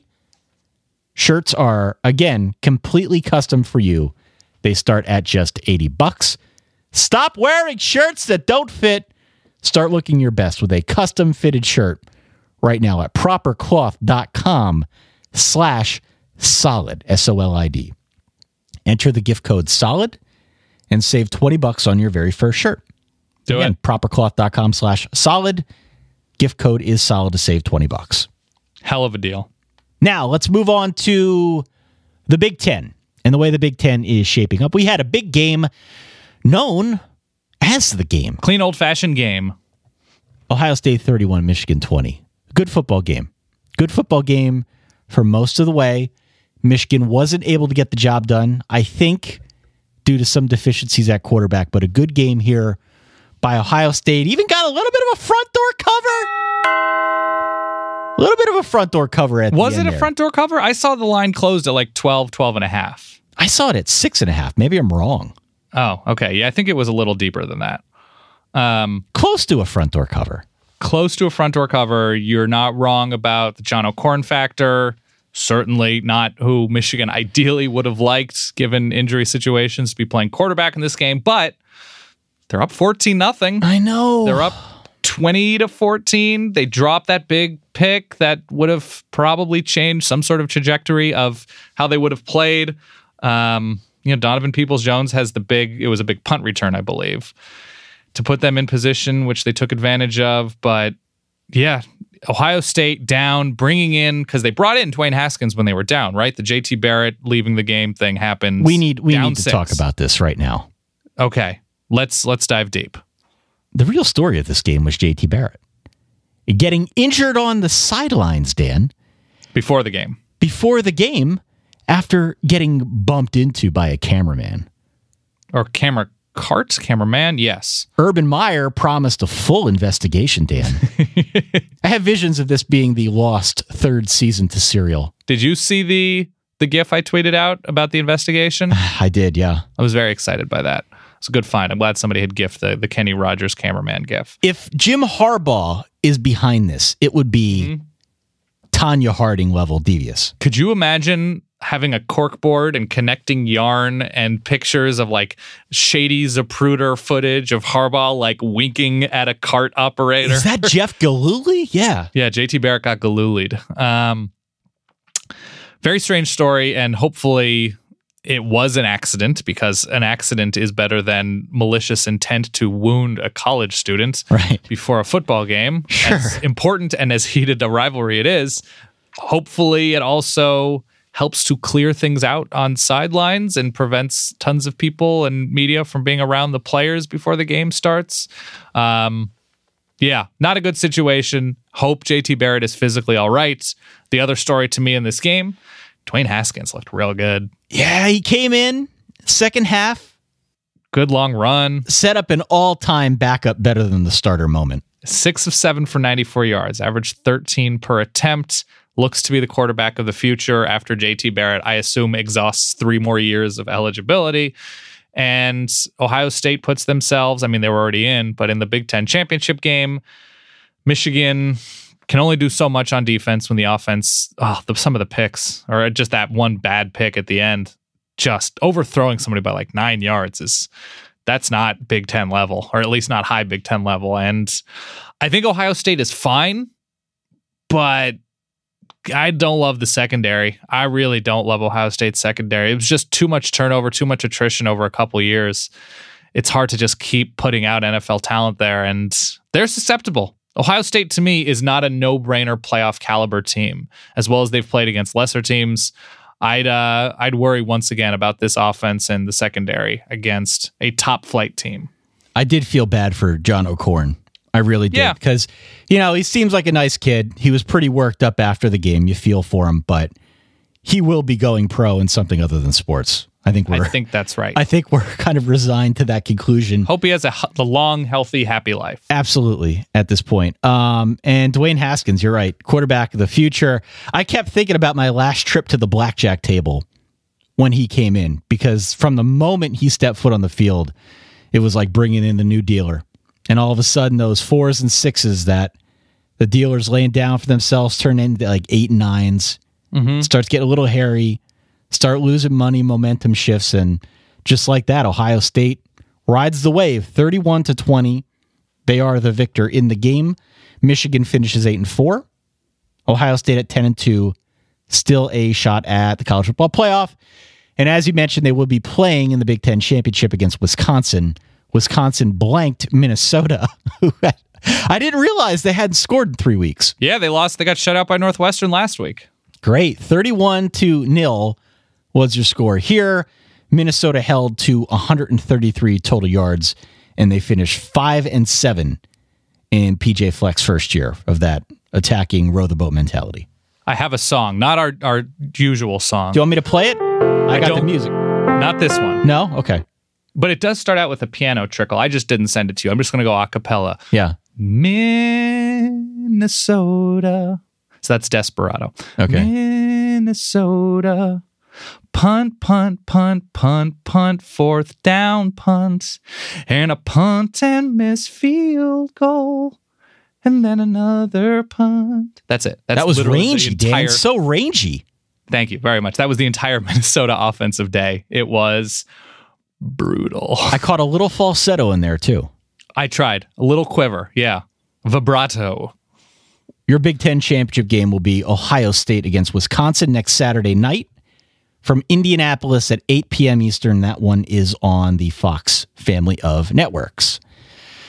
E: Shirts are, again, completely custom for you. They start at just eighty bucks. Stop wearing shirts that don't fit. Start looking your best with a custom fitted shirt right now at proper cloth dot com slash solid, S O L I D. Enter the gift code SOLID and save twenty bucks on your very first shirt.
F: Do
E: Again,
F: it.
E: proper cloth dot com slash solid. Gift code is solid to save twenty bucks.
F: Hell of a deal.
E: Now, let's move on to the Big Ten and the way the Big Ten is shaping up. We had a big game known as the game.
F: Clean old-fashioned game.
E: Ohio State thirty-one, Michigan twenty. Good football game. Good football game for most of the way. Michigan wasn't able to get the job done, I think, due to some deficiencies at quarterback, but a good game here by Ohio State. Even got a little bit of a front door cover. A little bit of a front door cover at
F: Was
E: the
F: it
E: end
F: a
E: there.
F: front door cover? I saw the line closed at like twelve, twelve and a half.
E: I saw it at six and a half. Maybe I'm wrong.
F: Oh, okay. Yeah, I think it was a little deeper than that. Um,
E: Close to a front door cover.
F: Close to a front door cover. You're not wrong about the John O'Korn factor. Certainly not who Michigan ideally would have liked, given injury situations, to be playing quarterback in this game. But they're up fourteen nothing.
E: I know.
F: They're up twenty to fourteen. They dropped that big pick that would have probably changed some sort of trajectory of how they would have played. Um, you know, Donovan Peoples-Jones has the big, it was a big punt return, I believe. to put them in position, which they took advantage of. But yeah, Ohio State down, bringing in, because they brought in Dwayne Haskins when they were down, right? The J T Barrett leaving the game thing happened.
E: We need we
F: down
E: need to
F: six.
E: talk about this right now.
F: Okay, let's let's dive deep.
E: The real story of this game was J T Barrett getting injured on the sidelines, Dan.
F: Before the game.
E: Before the game, after getting bumped into by a cameraman.
F: Or camera cart? Cameraman? Yes.
E: Urban Meyer promised a full investigation, Dan. I have visions of this being the lost third season to Serial.
F: Did you see the the GIF I tweeted out about the investigation?
E: I did, yeah.
F: I was very excited by that. It's a good find. I'm glad somebody had GIF the, the Kenny Rogers cameraman GIF.
E: If Jim Harbaugh is behind this, it would be mm-hmm. Tanya Harding level devious.
F: Could you imagine having a corkboard and connecting yarn and pictures of like shady Zapruder footage of Harbaugh like winking at a cart operator?
E: Is that Jeff Gillooly? Yeah.
F: Yeah, J T Barrett got Gillooly'd. Um, very strange story, and hopefully it was an accident, because an accident is better than malicious intent to wound a college student
E: right.
F: before a football game.
E: Sure.
F: As important and as heated a rivalry it is, hopefully it also helps to clear things out on sidelines and prevents tons of people and media from being around the players before the game starts. Um, yeah, not a good situation. Hope J T Barrett is physically all right. The other story to me in this game, Dwayne Haskins looked real good.
E: Yeah, he came in second half.
F: Good long run.
E: Set up an all-time backup better than the starter moment.
F: Six of seven for ninety-four yards, averaged thirteen per attempt. Looks to be the quarterback of the future after J T Barrett, I assume, exhausts three more years of eligibility. And Ohio State puts themselves, I mean, they were already in, but in the Big Ten championship game, Michigan can only do so much on defense when the offense, oh, the, some of the picks, or just that one bad pick at the end, just overthrowing somebody by like nine yards is, that's not Big Ten level, or at least not high Big Ten level. And I think Ohio State is fine, but I don't love the secondary. I really don't love Ohio State's secondary. It was just too much turnover, too much attrition over a couple years. It's hard to just keep putting out N F L talent there, and they're susceptible. Ohio State, to me, is not a no-brainer playoff caliber team. As well as they've played against lesser teams, I'd uh, I'd worry once again about this offense and the secondary against a top-flight team.
E: I did feel bad for John O'Korn. I really did.
F: Yeah.
E: Because, you know, he seems like a nice kid. He was pretty worked up after the game. You feel for him, but he will be going pro in something other than sports. I think we're.
F: I think that's right.
E: I think we're kind of resigned to that conclusion.
F: Hope he has a, a long, healthy, happy life.
E: Absolutely, at this point. Um, and Dwayne Haskins, you're right, quarterback of the future. I kept thinking about my last trip to the blackjack table when he came in, because from the moment he stepped foot on the field, it was like bringing in the new dealer. And all of a sudden, those fours and sixes that the dealer's laying down for themselves turn into like eight and nines.
F: Mm-hmm.
E: Starts getting a little hairy. Start losing money, momentum shifts, and just like that, Ohio State rides the wave, thirty-one to twenty. They are the victor in the game. Michigan finishes eight and four. Ohio State at ten and two, still a shot at the college football playoff. And as you mentioned, they will be playing in the Big Ten championship against Wisconsin. Wisconsin blanked Minnesota. I didn't realize they hadn't scored in three weeks.
F: Yeah, they lost. They got shut out by Northwestern last week.
E: Great, thirty-one to nil. Was your score here. Minnesota held to one hundred thirty-three total yards, and they finished five and seven in P J Fleck's first year of that attacking row the boat mentality.
F: I have a song, not our, our usual song.
E: Do you want me to play it? I, I got the music.
F: Not this one.
E: No? Okay.
F: But it does start out with a piano trickle. I just didn't send it to you. I'm just going to go a cappella.
E: Yeah.
F: Minnesota. So that's Desperado.
E: Okay.
F: Minnesota. Punt, punt, punt, punt, punt, fourth down punt, and a punt and miss field goal, and then another punt. That's it. That's
E: that was
F: literally
E: rangy,
F: the entire,
E: Dan. So rangy.
F: Thank you very much. That was the entire Minnesota offensive day. It was brutal.
E: I caught a little falsetto in there, too.
F: I tried. A little quiver. Yeah. Vibrato.
E: Your Big Ten championship game will be Ohio State against Wisconsin next Saturday night. From Indianapolis at eight p.m. Eastern. That one is on the Fox family of networks.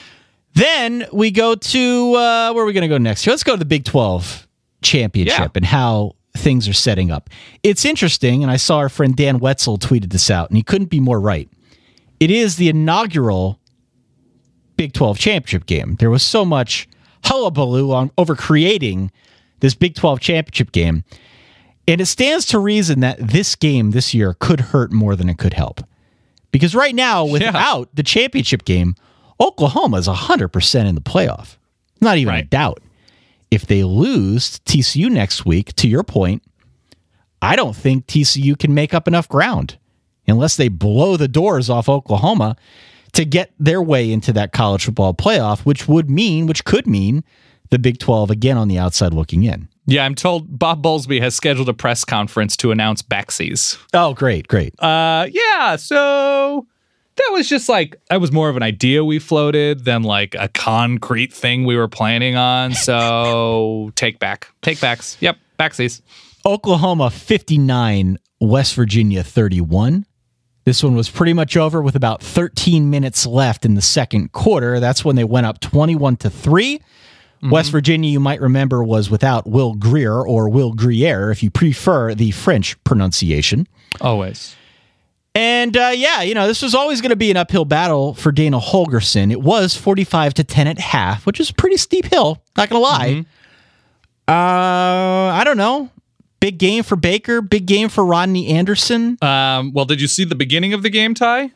E: Then we go to, uh, where are we going to go next? Let's go to the Big twelve championship
F: Yeah.
E: and how things are setting up. It's interesting, and I saw our friend Dan Wetzel tweeted this out, and he couldn't be more right. It is the inaugural Big twelve championship game. There was so much hullabaloo on over creating this Big twelve championship game, and it stands to reason that this game this year could hurt more than it could help. Because right now, without yeah. the championship game, Oklahoma is one hundred percent in the playoff. Not even right. a doubt. If they lose to T C U next week, to your point, I don't think T C U can make up enough ground unless they blow the doors off Oklahoma to get their way into that college football playoff, which would mean, which could mean the Big twelve again on the outside looking in.
F: Yeah, I'm told Bob Bowlesby has scheduled a press conference to announce backsies.
E: Oh, great, great.
F: Uh, yeah, so that was just like, that was more of an idea we floated than like a concrete thing we were planning on. So take back. Take backs. Yep, backsies.
E: Oklahoma fifty-nine, West Virginia thirty-one. This one was pretty much over with about thirteen minutes left in the second quarter. That's when they went up twenty-one to three. Mm-hmm. West Virginia, you might remember, was without Will Grier, or Will Gruyere, if you prefer the French pronunciation.
F: Always.
E: And, uh, yeah, you know, this was always going to be an uphill battle for Dana Holgorsen. It was forty-five to ten at half, which is a pretty steep hill, not going to lie. Mm-hmm. Uh, I don't know. Big game for Baker, big game for Rodney Anderson.
F: Um, well, did you see the beginning of the game, Ty?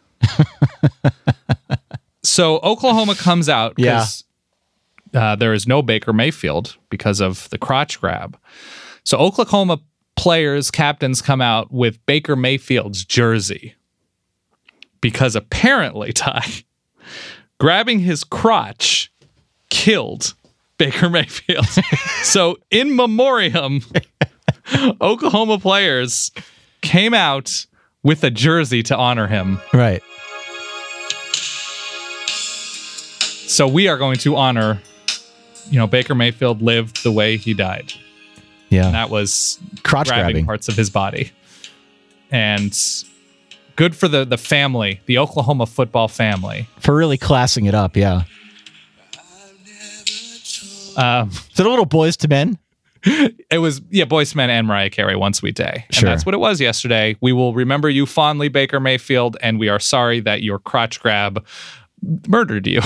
F: So Oklahoma comes out because yeah. uh, there is no Baker Mayfield because of the crotch grab. So Oklahoma players, captains come out with Baker Mayfield's jersey because apparently, Ty, grabbing his crotch killed Baker Mayfield. So in memoriam, Oklahoma players came out with a jersey to honor him.
E: Right.
F: So we are going to honor, you know, Baker Mayfield lived the way he died.
E: Yeah.
F: And that was
E: crotch
F: grabbing,
E: grabbing
F: parts of his body. And good for the, the family, the Oklahoma football family.
E: For really classing it up, yeah.
F: Um,
E: Is it a little Boys to Men?
F: It was, yeah, Boyz two Men and Mariah Carey, One Sweet Day. And
E: sure.
F: that's what it was yesterday. We will remember you fondly, Baker Mayfield, and we are sorry that your crotch grab murdered you.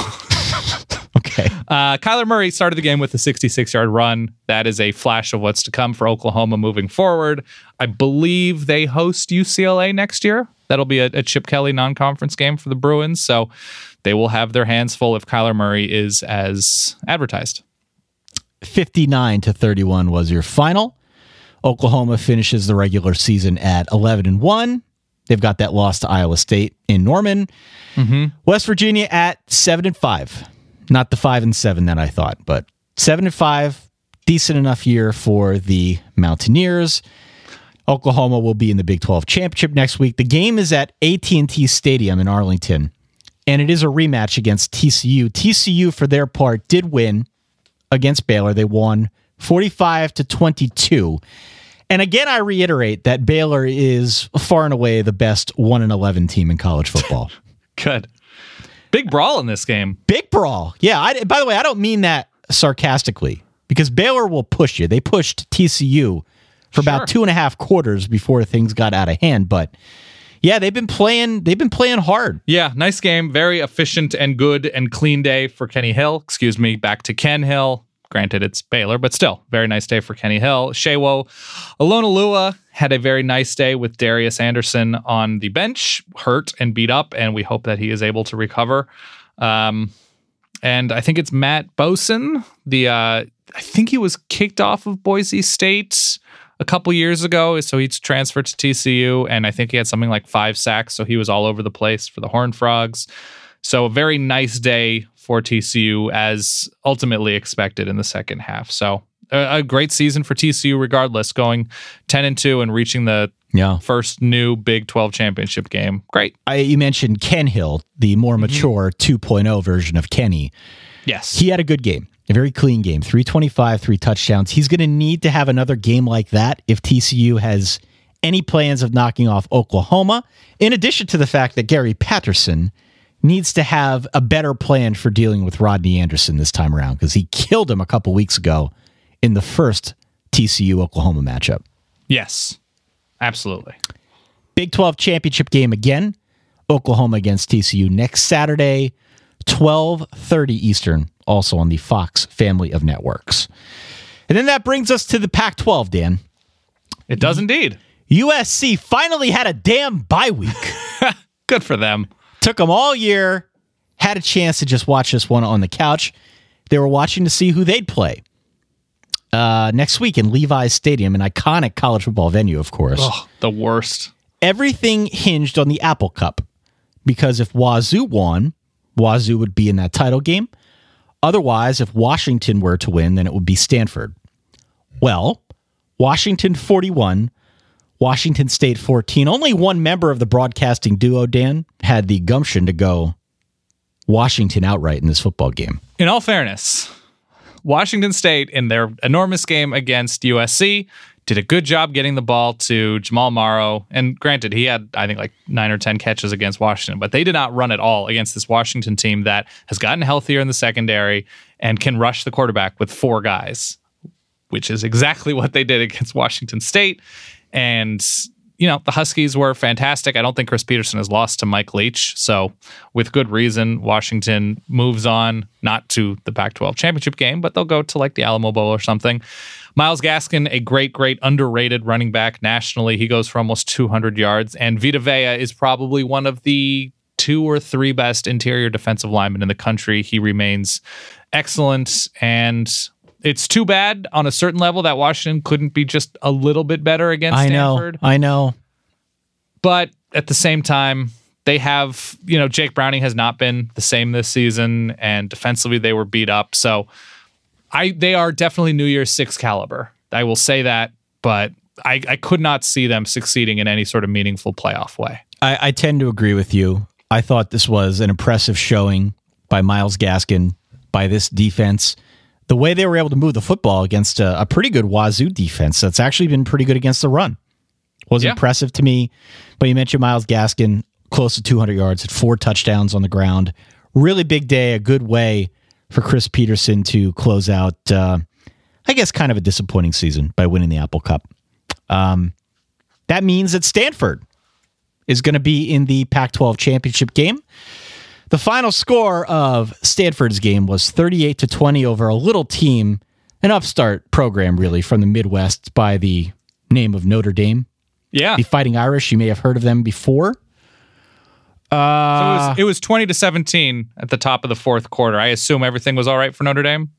E: Okay.
F: Uh, Kyler Murray started the game with a sixty-six-yard run. That is a flash of what's to come for Oklahoma moving forward. I believe they host U C L A next year. That'll be a, a Chip Kelly non-conference game for the Bruins, so they will have their hands full if Kyler Murray is as advertised.
E: fifty-nine to thirty-one was your final. Oklahoma finishes the regular season at eleven and one. They've got that loss to Iowa State in Norman.
F: Mm-hmm.
E: West Virginia at seven and five. Not the five and seven that I thought, but seven and five, decent enough year for the Mountaineers. Oklahoma will be in the Big twelve championship next week. The game is at A T and T Stadium in Arlington, and it is a rematch against T C U. T C U, for their part, did win against Baylor. They won forty-five to twenty-two. And again, I reiterate that Baylor is far and away the best one and eleven team in college football.
F: Good. Big brawl in this game.
E: Big brawl. Yeah. I, by the way, I don't mean that sarcastically, because Baylor will push you. They pushed T C U for
F: Sure.
E: about two and a half quarters before things got out of hand. But yeah, they've been playing. They've been playing hard.
F: Yeah, nice game. Very efficient and good and clean day for Kenny Hill. Excuse me, back to Ken Hill. Granted, it's Baylor, but still, very nice day for Kenny Hill. Shewo Olonilua had a very nice day with Darius Anderson on the bench, hurt and beat up, and we hope that he is able to recover. Um, and I think it's Matt Boson. The uh, I think he was kicked off of Boise State a couple years ago, so he's transferred to T C U, and I think he had something like five sacks, so he was all over the place for the Horned Frogs. So a very nice day for T C U, as ultimately expected in the second half. So a, a great season for T C U regardless, going ten and two and reaching the
E: yeah.
F: first new Big twelve championship game. Great.
E: I, you mentioned Ken Hill, the more mature mm-hmm. two point oh version of Kenny.
F: Yes.
E: He had a good game, a very clean game, three twenty-five, three touchdowns. He's going to need to have another game like that if T C U has any plans of knocking off Oklahoma, in addition to the fact that Gary Patterson needs to have a better plan for dealing with Rodney Anderson this time around because he killed him a couple weeks ago in the first T C U-Oklahoma matchup.
F: Yes, absolutely.
E: Big twelve championship game again. Oklahoma against T C U next Saturday, twelve thirty Eastern, also on the Fox family of networks. And then that brings us to the Pac twelve, Dan.
F: It does indeed.
E: U S C finally had a damn bye week.
F: Good for them.
E: Took them all year, had a chance to just watch this one on the couch. They were watching to see who they'd play. Uh, next week in Levi's Stadium, an iconic college football venue, of course.
F: Oh, the worst.
E: Everything hinged on the Apple Cup because if Wazoo won, Wazoo would be in that title game. Otherwise, if Washington were to win, then it would be Stanford. Well, Washington forty-one, Washington State fourteen. Only one member of the broadcasting duo, Dan, had the gumption to go Washington outright in this football game.
F: In all fairness, Washington State, in their enormous game against U S C, did a good job getting the ball to Jamal Morrow. And granted, he had, I think, like nine or ten catches against Washington, but they did not run at all against this Washington team that has gotten healthier in the secondary and can rush the quarterback with four guys, which is exactly what they did against Washington State. And, you know, the Huskies were fantastic. I don't think Chris Peterson has lost to Mike Leach. So with good reason, Washington moves on, not to the Pac twelve championship game, but they'll go to like the Alamo Bowl or something. Myles Gaskin, a great, great underrated running back nationally. He goes for almost two hundred yards. And Vita Vea is probably one of the two or three best interior defensive linemen in the country. He remains excellent. And it's too bad on a certain level that Washington couldn't be just a little bit better against
E: I
F: Stanford.
E: know, I know.
F: But at the same time, they have, you know, Jake Browning has not been the same this season, and defensively they were beat up. So I they are definitely New Year's Six caliber. I will say that, but I, I could not see them succeeding in any sort of meaningful playoff way.
E: I, I tend to agree with you. I thought this was an impressive showing by Myles Gaskin, by this defense. The way they were able to move the football against a, a pretty good Wazoo defense that's actually been pretty good against the run was
F: Yeah.
E: impressive to me. But you mentioned Myles Gaskin, close to two hundred yards, had four touchdowns on the ground. Really big day, a good way for Chris Peterson to close out, uh, I guess, kind of a disappointing season by winning the Apple Cup. Um, that means that Stanford is going to be in the Pac twelve championship game. The final score of Stanford's game was thirty-eight to twenty over a little team, an upstart program, really, from the Midwest by the name of Notre Dame.
F: Yeah.
E: The Fighting Irish. You may have heard of them before. Uh,
F: so it was, it was twenty to seventeen at the top of the fourth quarter. I assume everything was all right for Notre Dame.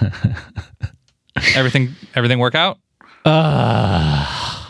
F: everything, everything work out?
E: Uh,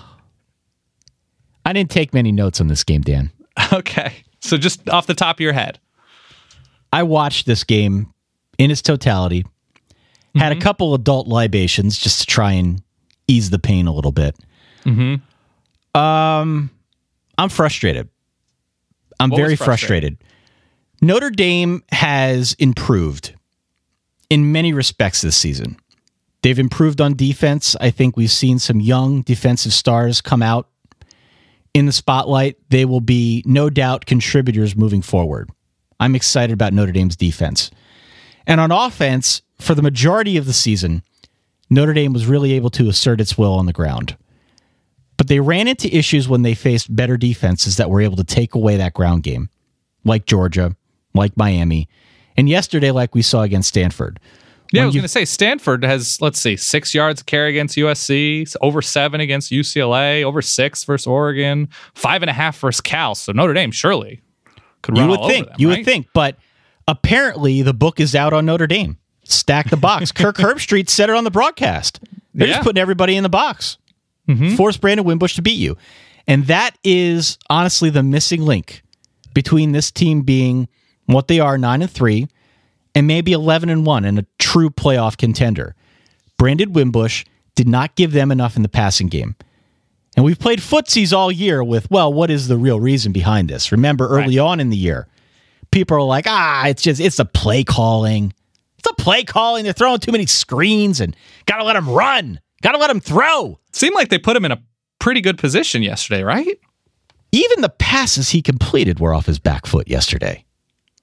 E: I didn't take many notes on this game, Dan.
F: Okay. So just off the top of your head.
E: I watched this game in its totality, had
F: Mm-hmm.
E: a couple adult libations just to try and ease the pain a little bit.
F: Mm-hmm.
E: Um, I'm frustrated. I'm
F: What
E: very
F: was frustrating?
E: frustrated. Notre Dame has improved in many respects this season. They've improved on defense. I think we've seen some young defensive stars come out in the spotlight. They will be, no doubt, contributors moving forward. I'm excited about Notre Dame's defense. And on offense, for the majority of the season, Notre Dame was really able to assert its will on the ground. But they ran into issues when they faced better defenses that were able to take away that ground game, like Georgia, like Miami, and yesterday, like we saw against Stanford.
F: Yeah,
E: When
F: I was
E: you-
F: going to say Stanford has, let's see, six yards carry against U S C, over seven against U C L A, over six versus Oregon, five and a half versus Cal. So Notre Dame surely could run
E: You would
F: all over
E: think,
F: them,
E: you
F: right?
E: would think, but apparently the book is out on Notre Dame. Stack the box. Kirk Herbstreit said it on the broadcast. They're
F: Yeah.
E: just putting everybody in the box.
F: Mm-hmm.
E: Force Brandon Wimbush to beat you. And that is honestly the missing link between this team being what they are, nine and three, and maybe eleven and one and a true playoff contender. Brandon Wimbush did not give them enough in the passing game. And we've played footsies all year with, well, what is the real reason behind this? Remember early on in the year, people are like, ah, it's just, it's the play calling. It's a play calling. They're throwing too many screens and got to let them run. Got to let them throw.
F: Seemed like they put him in a pretty good position yesterday, right?
E: Even the passes he completed were off his back foot yesterday.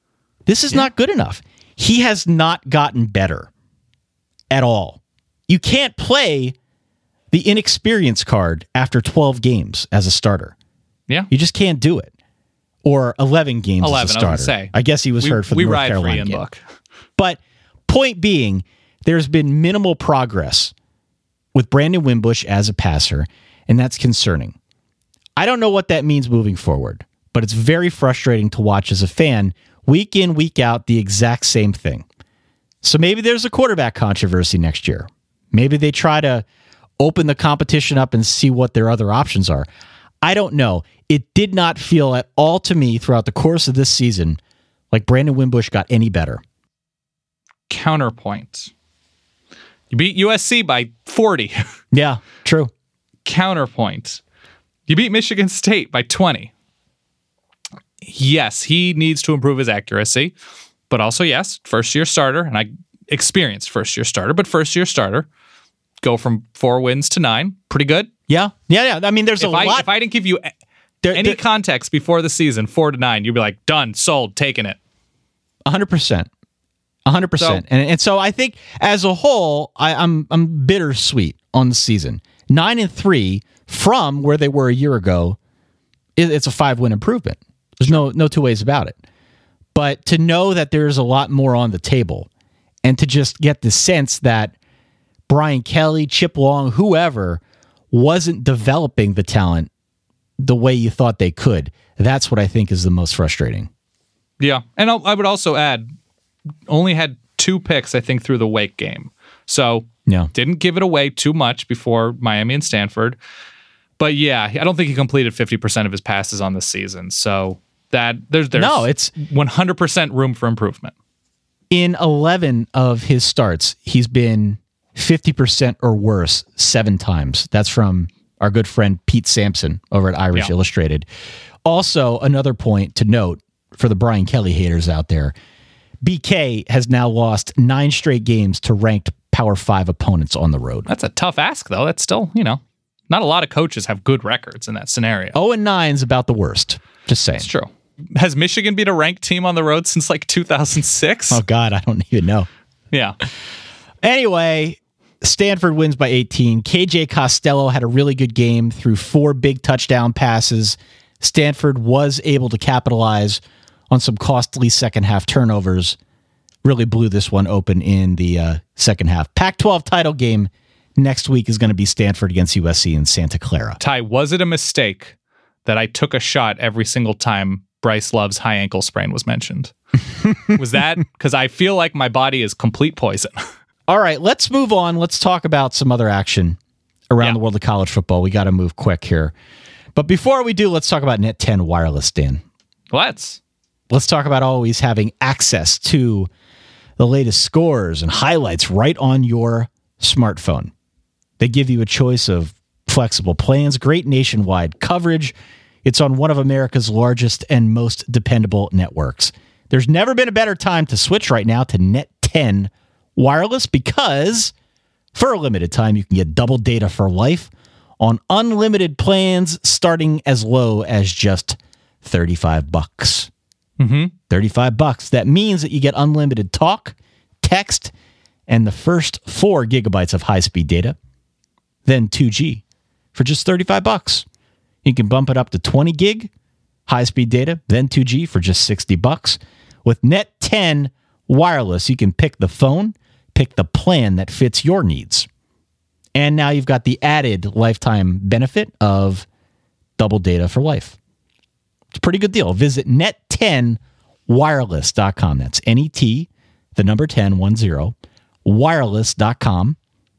E: This is yeah. not good enough. He has not gotten better at all. You can't play the inexperience card after twelve games as a starter.
F: Yeah.
E: You just can't do it. Or eleven games
F: eleven,
E: as a starter.
F: I was gonna say.
E: I guess he was
F: we,
E: hurt for the
F: we
E: North
F: ride
E: Carolina
F: free
E: game.
F: Book.
E: But point being, there's been minimal progress with Brandon Wimbush as a passer, and that's concerning. I don't know what that means moving forward, but it's very frustrating to watch as a fan, week in, week out, the exact same thing. So maybe there's a quarterback controversy next year. Maybe they try to open the competition up and see what their other options are. I don't know. It did not feel at all to me throughout the course of this season like Brandon Wimbush got any better.
F: Counterpoint. You beat U S C by forty.
E: Yeah, true.
F: Counterpoint. You beat Michigan State by twenty. Yes, he needs to improve his accuracy, but also, yes, first-year starter, and I experienced first-year starter, but first-year starter, go from four wins to nine. Pretty good.
E: Yeah, yeah, yeah. I mean, there's
F: if
E: a
F: I,
E: lot.
F: If I didn't give you
E: there,
F: any
E: there,
F: context before the season, four to nine, you'd be like, done, sold, taking it.
E: one hundred percent. one hundred percent. So, and, and so I think as a whole, I, I'm I'm bittersweet on the season. Nine and three from where they were a year ago, it, it's a five-win improvement. There's no no two ways about it. But to know that there's a lot more on the table and to just get the sense that Brian Kelly, Chip Long, whoever wasn't developing the talent the way you thought they could, that's what I think is the most frustrating.
F: Yeah. And I'll, I would also add, only had two picks, I think, through the Wake game. So
E: yeah.
F: didn't give it away too much before Miami and Stanford. But yeah, I don't think he completed fifty percent of his passes on the season. So that there's, there's
E: no, it's
F: one hundred percent room for improvement.
E: In eleven of his starts, he's been fifty percent or worse seven times. That's from our good friend Pete Sampson over at Irish
F: yeah.
E: Illustrated. Also, another point to note for the Brian Kelly haters out there, B K has now lost nine straight games to ranked Power Five opponents on the road.
F: That's a tough ask, though. That's still, you know, not a lot of coaches have good records in that scenario.
E: oh and nine is about the worst. Just saying.
F: It's true. Has Michigan been a ranked team on the road since like two thousand six?
E: Oh, God, I don't even know.
F: Yeah.
E: Anyway, Stanford wins by eighteen. K J Costello had a really good game through four big touchdown passes. Stanford was able to capitalize on some costly second half turnovers. Really blew this one open in the uh, second half. Pac twelve title game next week is going to be Stanford against U S C in Santa Clara.
F: Ty, was it a mistake that I took a shot every single time Bryce Love's high ankle sprain was mentioned? Was that because I feel like my body is complete poison?
E: All right, let's move on. Let's talk about some other action around yeah. the world of college football. We got to move quick here. But before we do, let's talk about Net ten Wireless, Dan.
F: Let's.
E: Let's talk about always having access to the latest scores and highlights right on your smartphone. They give you a choice of flexible plans, great nationwide coverage. It's on one of America's largest and most dependable networks. There's never been a better time to switch right now to Net ten Wireless because for a limited time, you can get double data for life on unlimited plans starting as low as just thirty-five bucks.
F: Mm-hmm.
E: thirty-five bucks. That means that you get unlimited talk, text, and the first four gigabytes of high-speed data, then two G for just thirty-five bucks. You can bump it up to twenty gig high-speed data, then two G for just sixty bucks. With Net ten Wireless, you can pick the phone, pick the plan that fits your needs. And now you've got the added lifetime benefit of double data for life. It's a pretty good deal. Visit net ten wireless dot com. That's N E T, the number ten, one zero, wireless dot com.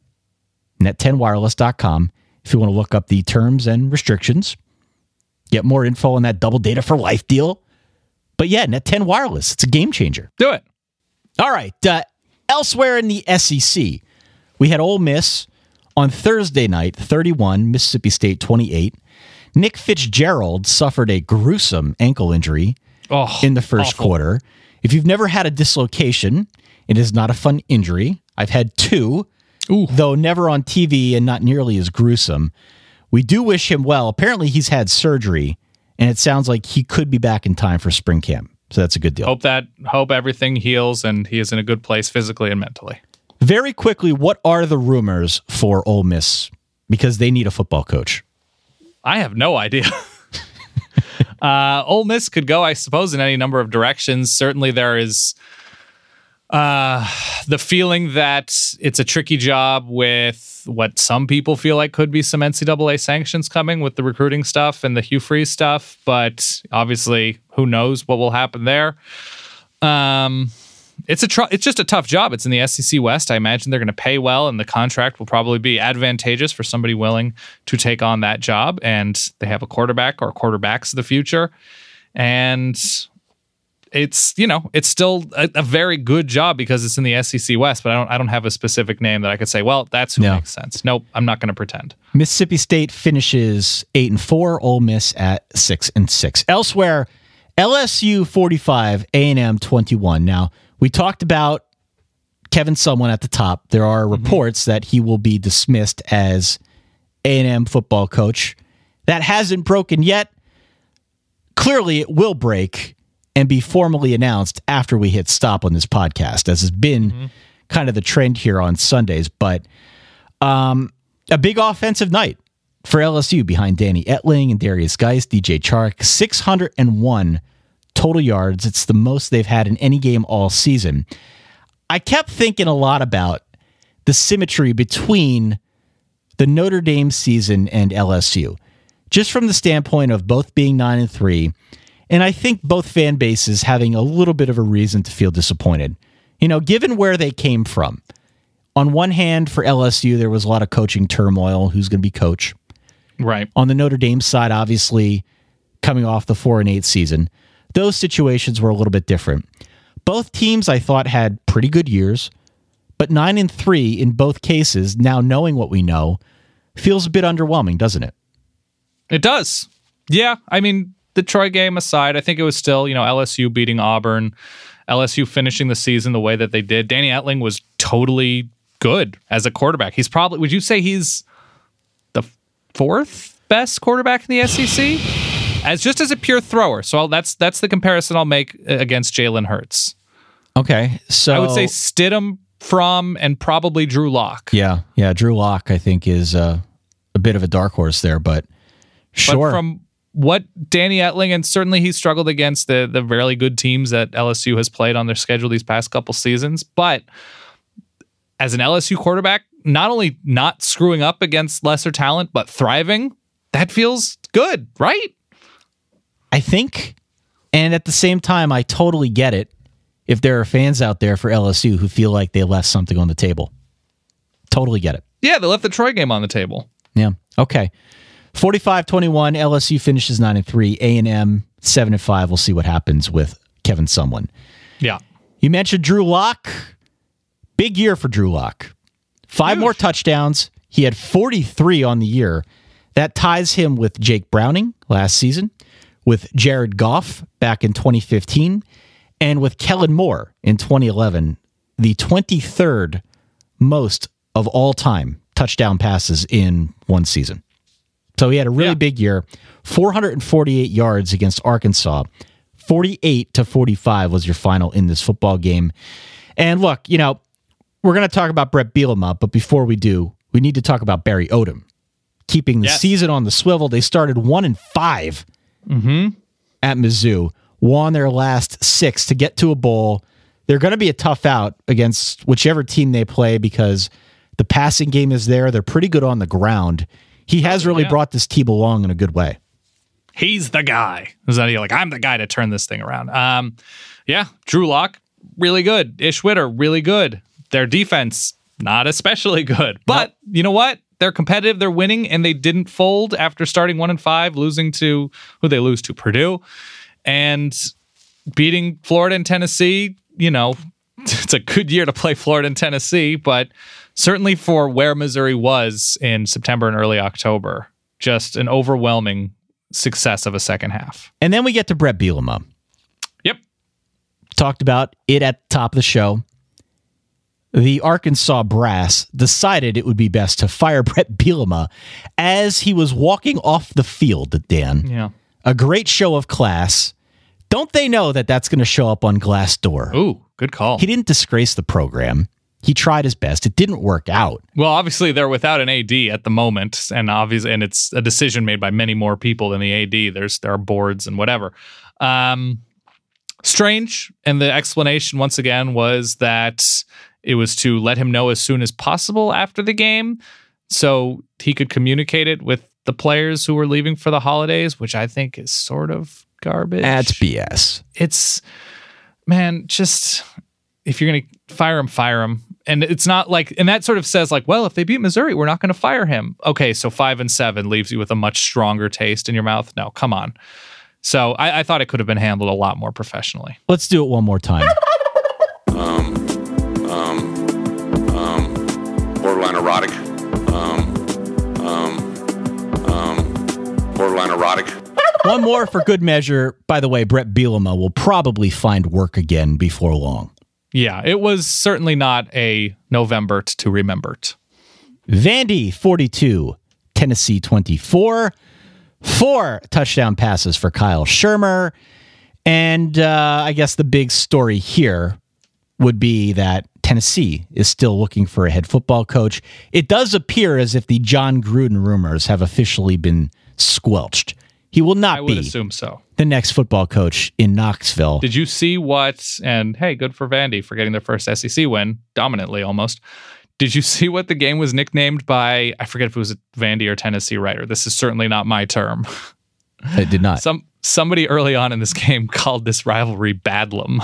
E: net ten wireless dot com. If you want to look up the terms and restrictions, get more info on that double data for life deal. But yeah, Net ten Wireless, it's a game changer.
F: Do it.
E: All right. Uh, elsewhere in the S E C, we had Ole Miss on Thursday night, thirty-one, Mississippi State twenty-eight. Nick Fitzgerald suffered a gruesome ankle injury
F: oh,
E: in the first
F: awful.
E: quarter. If you've never had a dislocation, it is not a fun injury. I've had two,
F: Ooh.
E: though never on T V and not nearly as gruesome. We do wish him well. Apparently he's had surgery, and it sounds like he could be back in time for spring camp. So that's a good deal.
F: Hope that hope everything heals and he is in a good place physically and mentally.
E: Very quickly, what are the rumors for Ole Miss? Because they need a football coach.
F: I have no idea. uh, Ole Miss could go, I suppose, in any number of directions. Certainly there is uh, the feeling that it's a tricky job with what some people feel like could be some N C double A sanctions coming with the recruiting stuff and the Hugh Freeze stuff. But obviously, who knows what will happen there. Um... It's a tr- it's just a tough job. It's in the S E C West. I imagine they're going to pay well, and the contract will probably be advantageous for somebody willing to take on that job. And they have a quarterback or quarterbacks of the future. And it's, you know, it's still a, a very good job because it's in the S E C West, but I don't I don't have a specific name that I could say, well, that's who
E: No.
F: makes sense. Nope, I'm not going to pretend.
E: Mississippi State finishes eight and four. Ole Miss at six and six. Elsewhere, L S U forty-five, A and M twenty-one. Now, we talked about Kevin Sumlin at the top. There are reports mm-hmm. that he will be dismissed as A and M football coach. That hasn't broken yet. Clearly, it will break and be formally announced after we hit stop on this podcast, as has been mm-hmm. kind of the trend here on Sundays. But um, a big offensive night for L S U behind Danny Etling and Darius Geist, D J Chark, six hundred one total yards. It's the most they've had in any game all season. I kept thinking a lot about the symmetry between the Notre Dame season and L S U, just from the standpoint of both being nine and three, and I think both fan bases having a little bit of a reason to feel disappointed. You know, given where they came from. On one hand, for L S U, there was a lot of coaching turmoil. Who's going to be coach?
F: Right.
E: On the Notre Dame side, obviously, coming off the four and eight season, those situations were a little bit different. Both teams, I thought, had pretty good years, but nine and three in both cases, now knowing what we know, feels a bit underwhelming, doesn't it?
F: It does. Yeah, I mean, the Troy game aside, I think it was still, you know, L S U beating Auburn, L S U finishing the season the way that they did. Danny Etling was totally good as a quarterback. He's probably, would you say he's the fourth best quarterback in the S E C? As just as a pure thrower. So I'll, that's that's the comparison I'll make against Jalen Hurts.
E: Okay, so
F: I would say Stidham, Fromm, and probably Drew Lock.
E: Yeah, yeah, Drew Lock I think is uh, a bit of a dark horse there, but sure.
F: But from what Danny Etling, and certainly he struggled against the the really good teams that L S U has played on their schedule these past couple seasons, but as an L S U quarterback, not only not screwing up against lesser talent, but thriving, that feels good, right?
E: I think, and at the same time, I totally get it if there are fans out there for L S U who feel like they left something on the table. Totally get it.
F: Yeah, they left the Troy game on the table.
E: Yeah. Okay. forty-five twenty-one, L S U finishes nine and three, A and M seven and five. We'll see what happens with Kevin Sumlin.
F: Yeah.
E: You mentioned Drew Lock. Big year for Drew Lock. Five Huge. more touchdowns. He had forty-three on the year. That ties him with Jake Browning last season, with Jared Goff back in twenty fifteen, and with Kellen Moore in twenty eleven, the twenty-third most of all time touchdown passes in one season. So he had a really yeah. big year. four hundred forty-eight yards against Arkansas. forty-eight to forty-five was your final in this football game. And look, you know, we're going to talk about Brett Bielema, but before we do, we need to talk about Barry Odom. Keeping the yes. season on the swivel. They started one and five
F: mm-hmm.
E: at Mizzou, won their last six to get to a bowl. They're going to be a tough out against whichever team they play because the passing game is there. They're pretty good on the ground. He has really yeah. brought this team along in a good way.
F: He's the guy. Is that like, I'm the guy to turn this thing around. Um, yeah, Drew Lock, really good. Ish Witter, really good. Their defense, not especially good. But nope. you know what? They're competitive, they're winning, and they didn't fold after starting one and five, losing to who they lose to Purdue, and beating Florida and Tennessee. You know, it's a good year to play Florida and Tennessee, but certainly for where Missouri was in September and early October, just an overwhelming success of a second half.
E: And then we get to Brett Bielema.
F: Yep.
E: Talked about it at the top of the show. The Arkansas brass decided it would be best to fire Brett Bielema as he was walking off the field, Dan.
F: Yeah.
E: A great show of class. Don't they know that that's going to show up on Glassdoor?
F: Ooh, good call.
E: He didn't disgrace the program. He tried his best. It didn't work out.
F: Well, obviously they're without an A D at the moment, and obviously, and it's a decision made by many more people than the A D. There's there are boards and whatever. Um, strange, and the explanation once again was that it was to let him know as soon as possible after the game, so he could communicate it with the players who were leaving for the holidays, which I think is sort of garbage.
E: That's B S.
F: It's man, just if you're gonna fire him, fire him. And it's not like, and that sort of says like, well, if they beat Missouri, we're not going to fire him. Okay, so five and seven leaves you with a much stronger taste in your mouth. No, come on. So I, I thought it could have been handled a lot more professionally.
E: Let's do it one more time.
A: um, um, um, borderline erotic. Um, um, um, borderline erotic.
E: One more for good measure. By the way, Brett Bielema will probably find work again before long.
F: Yeah, it was certainly not a November to remember.
E: Vandy, forty-two. Tennessee, twenty-four. Four touchdown passes for Kyle Shermer. And uh, I guess the big story here would be that Tennessee is still looking for a head football coach. It does appear as if the John Gruden rumors have officially been squelched. He will not
F: I would
E: be
F: assume so.
E: the next football coach in Knoxville.
F: Did you see what, and hey, good for Vandy for getting their first S E C win, dominantly almost. Did you see what the game was nicknamed by? I forget if it was a Vandy or Tennessee writer. This is certainly not my term.
E: I did not.
F: Some Somebody early on in this game called this rivalry Badlam,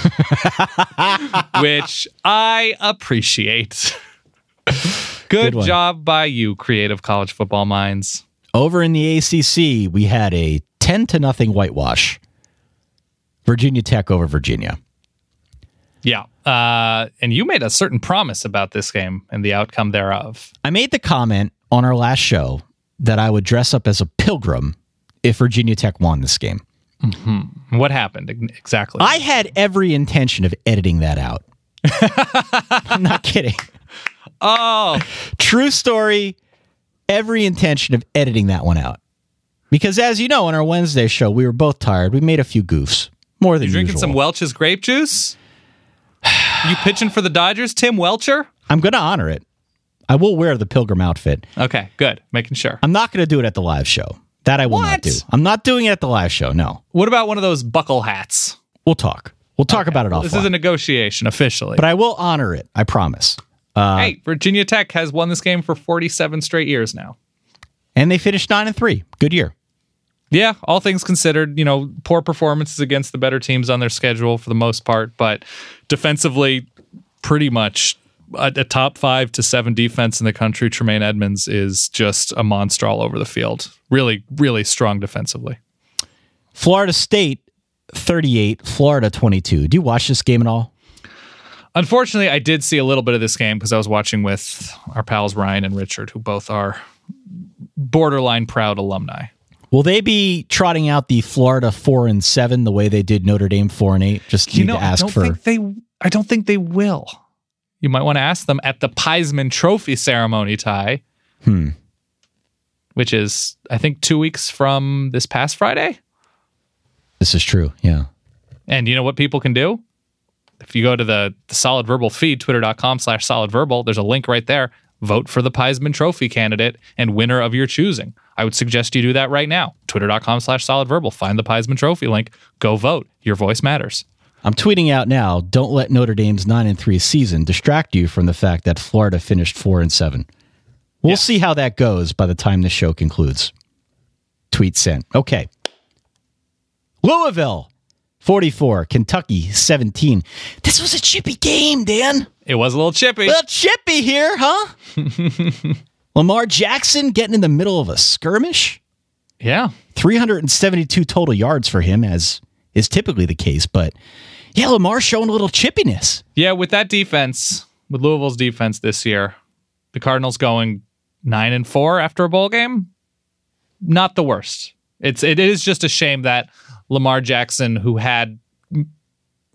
F: which I appreciate. Good,
E: Good
F: job by you, creative college football minds.
E: Over in the A C C, we had a ten to nothing whitewash. Virginia Tech over Virginia.
F: Yeah. Uh, and you made a certain promise about this game and the outcome thereof.
E: I made the comment on our last show that I would dress up as a pilgrim if Virginia Tech won this game.
F: Mm-hmm. What happened exactly?
E: I had every intention of editing that out. I'm not kidding.
F: Oh.
E: True story. Every intention of editing that one out. Because as you know, on our Wednesday show, we were both tired. We made a few goofs. More than
F: you drinking
E: usual.
F: some Welch's grape juice? You pitching for the Dodgers, Tim Welcher?
E: I'm going to honor it. I will wear the pilgrim outfit.
F: Okay, good. Making sure.
E: I'm not going to do it at the live show. That I will
F: What?
E: not do. I'm not doing it at the live show, no.
F: What about one of those buckle hats?
E: We'll talk. We'll talk
F: Okay.
E: about it offline.
F: This is a negotiation officially.
E: But I will honor it. I promise. Uh,
F: hey, Virginia Tech has won this game for forty-seven straight years now.
E: And they finished nine and three. Good year.
F: Yeah, all things considered, you know, poor performances against the better teams on their schedule for the most part, but defensively, pretty much a, a top five to seven defense in the country. Tremaine Edmonds is just a monster all over the field. Really, really strong defensively.
E: Florida State, thirty-eight. Florida, twenty-two. Do you watch this game at all?
F: Unfortunately, I did see a little bit of this game because I was watching with our pals Ryan and Richard, who both are borderline proud alumni.
E: Will they be trotting out the Florida four and seven the way they did Notre Dame four and eight? Just
F: You
E: need
F: know,
E: to ask
F: I don't
E: for.
F: think they. I don't think they will. You might want to ask them at the Heisman Trophy ceremony, Ty,
E: Hmm.
F: which is I think two weeks from this past Friday.
E: This is true. Yeah.
F: And you know what people can do? If you go to the, the Solid Verbal feed, twitter.com slash solid verbal, there's a link right there. Vote for the Heisman Trophy candidate and winner of your choosing. I would suggest you do that right now. Twitter.com slash solid verbal. Find the Heisman Trophy link. Go vote. Your voice matters.
E: I'm tweeting out now. Don't let Notre Dame's nine and three season distract you from the fact that Florida finished four and seven. We'll
F: Yeah.
E: see how that goes by the time the show concludes. Tweet sent. Okay. Louisville, forty-four. Kentucky, seventeen. This was a chippy game, Dan.
F: It was a little chippy.
E: A little chippy here, huh? Lamar Jackson getting in the middle of a skirmish.
F: Yeah.
E: three hundred seventy-two total yards for him, as is typically the case. But yeah, Lamar showing a little chippiness.
F: Yeah, with that defense, with Louisville's defense this year, the Cardinals going nine and four after a bowl game, not the worst. It's it is just a shame that Lamar Jackson, who had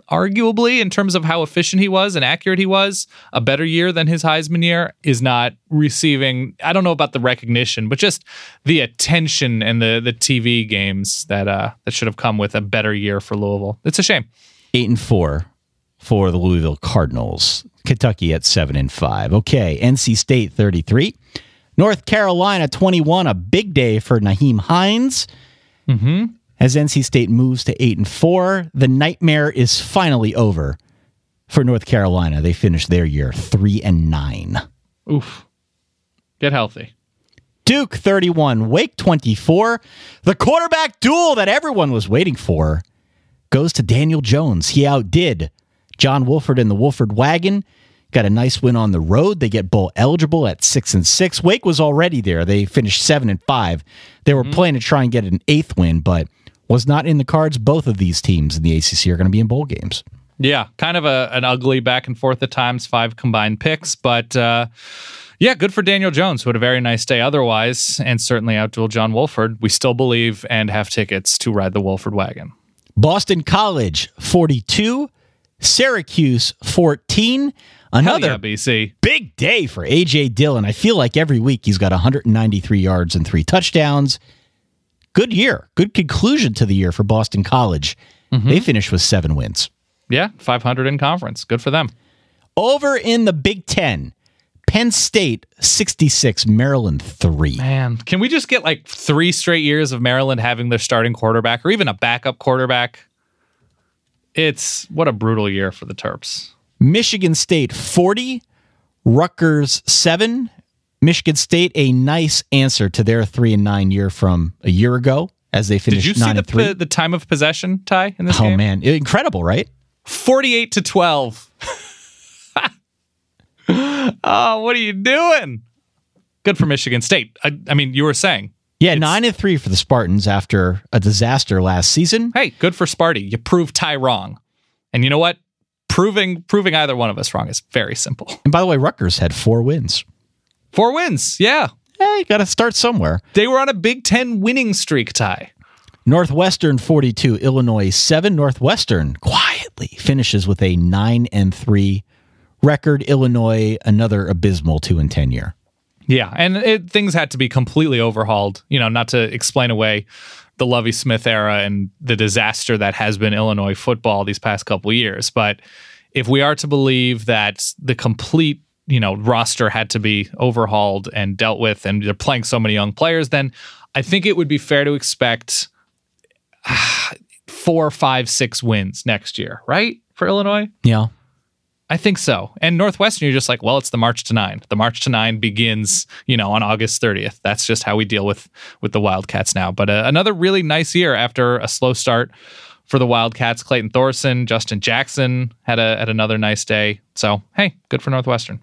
F: arguably, in terms of how efficient he was and accurate he was, a better year than his Heisman year, is not receiving, I don't know about the recognition, but just the attention and the the T V games that uh, that should have come with a better year for Louisville. It's a shame.
E: Eight and four for the Louisville Cardinals. Kentucky at seven and five. Okay, N C State thirty-three. North Carolina twenty-one, a big day for Nyheim Hines.
F: Mm-hmm.
E: As N C State moves to eight and four, the nightmare is finally over for North Carolina. They finished their year three and nine.
F: Oof. Get healthy.
E: Duke thirty-one, Wake twenty-four. The quarterback duel that everyone was waiting for goes to Daniel Jones. He outdid John Wolford and the Wolford Wagon. Got a nice win on the road. They get bowl eligible at six and six. Wake was already there. They finished seven and five. They were mm-hmm. playing to try and get an eighth win, but was not in the cards. Both of these teams in the A C C are going to be in bowl games.
F: Yeah, kind of a, an ugly back and forth at times, five combined picks, but uh, yeah, good for Daniel Jones, who had a very nice day otherwise, and certainly outdueled John Wolford. We still believe and have tickets to ride the Wolford Wagon.
E: Boston College forty-two, Syracuse fourteen. Another
F: yeah, B C.
E: Big day for A J Dillon. I feel like every week he's got one hundred ninety-three yards and three touchdowns. Good year. Good conclusion to the year for Boston College. Mm-hmm. They finished with seven wins.
F: Yeah, five hundred in conference. Good for them.
E: Over in the Big Ten, Penn State sixty-six, Maryland three.
F: Man, can we just get like three straight years of Maryland having their starting quarterback or even a backup quarterback? It's what a brutal year for the Terps.
E: Michigan State forty, Rutgers seven. Michigan State, a nice answer to their three and nine year from a year ago as they finished
F: Did you
E: nine
F: see
E: and three.
F: the, the time of possession, Ty, in this
E: oh,
F: game?
E: Oh man, incredible, right?
F: forty-eight to twelve. Oh, what are you doing? Good for Michigan State. I, I mean, you were saying.
E: Yeah, nine and three for the Spartans after a disaster last season.
F: Hey, good for Sparty. You proved Ty wrong. And you know what? Proving proving either one of us wrong is very simple.
E: And by the way, Rutgers had four wins.
F: Four wins, yeah.
E: Hey, you got to start somewhere.
F: They were on a Big Ten winning streak, Ty.
E: Northwestern forty-two, Illinois seven. Northwestern quietly finishes with a nine and three record. Illinois, another abysmal two and ten year.
F: Yeah, and it, things had to be completely overhauled. You know, not to explain away the Lovie Smith era and the disaster that has been Illinois football these past couple of years. But if we are to believe that the complete, you know, roster had to be overhauled and dealt with, and they're playing so many young players, then I think it would be fair to expect uh, four, five, six wins next year, right? For Illinois?
E: Yeah.
F: I think so. And Northwestern, you're just like, well, it's the March to Nine. The March to Nine begins, you know, on August thirtieth. That's just how we deal with with the Wildcats now. But uh, another really nice year after a slow start for the Wildcats. Clayton Thorson, Justin Jackson had a had another nice day. So hey, good for Northwestern.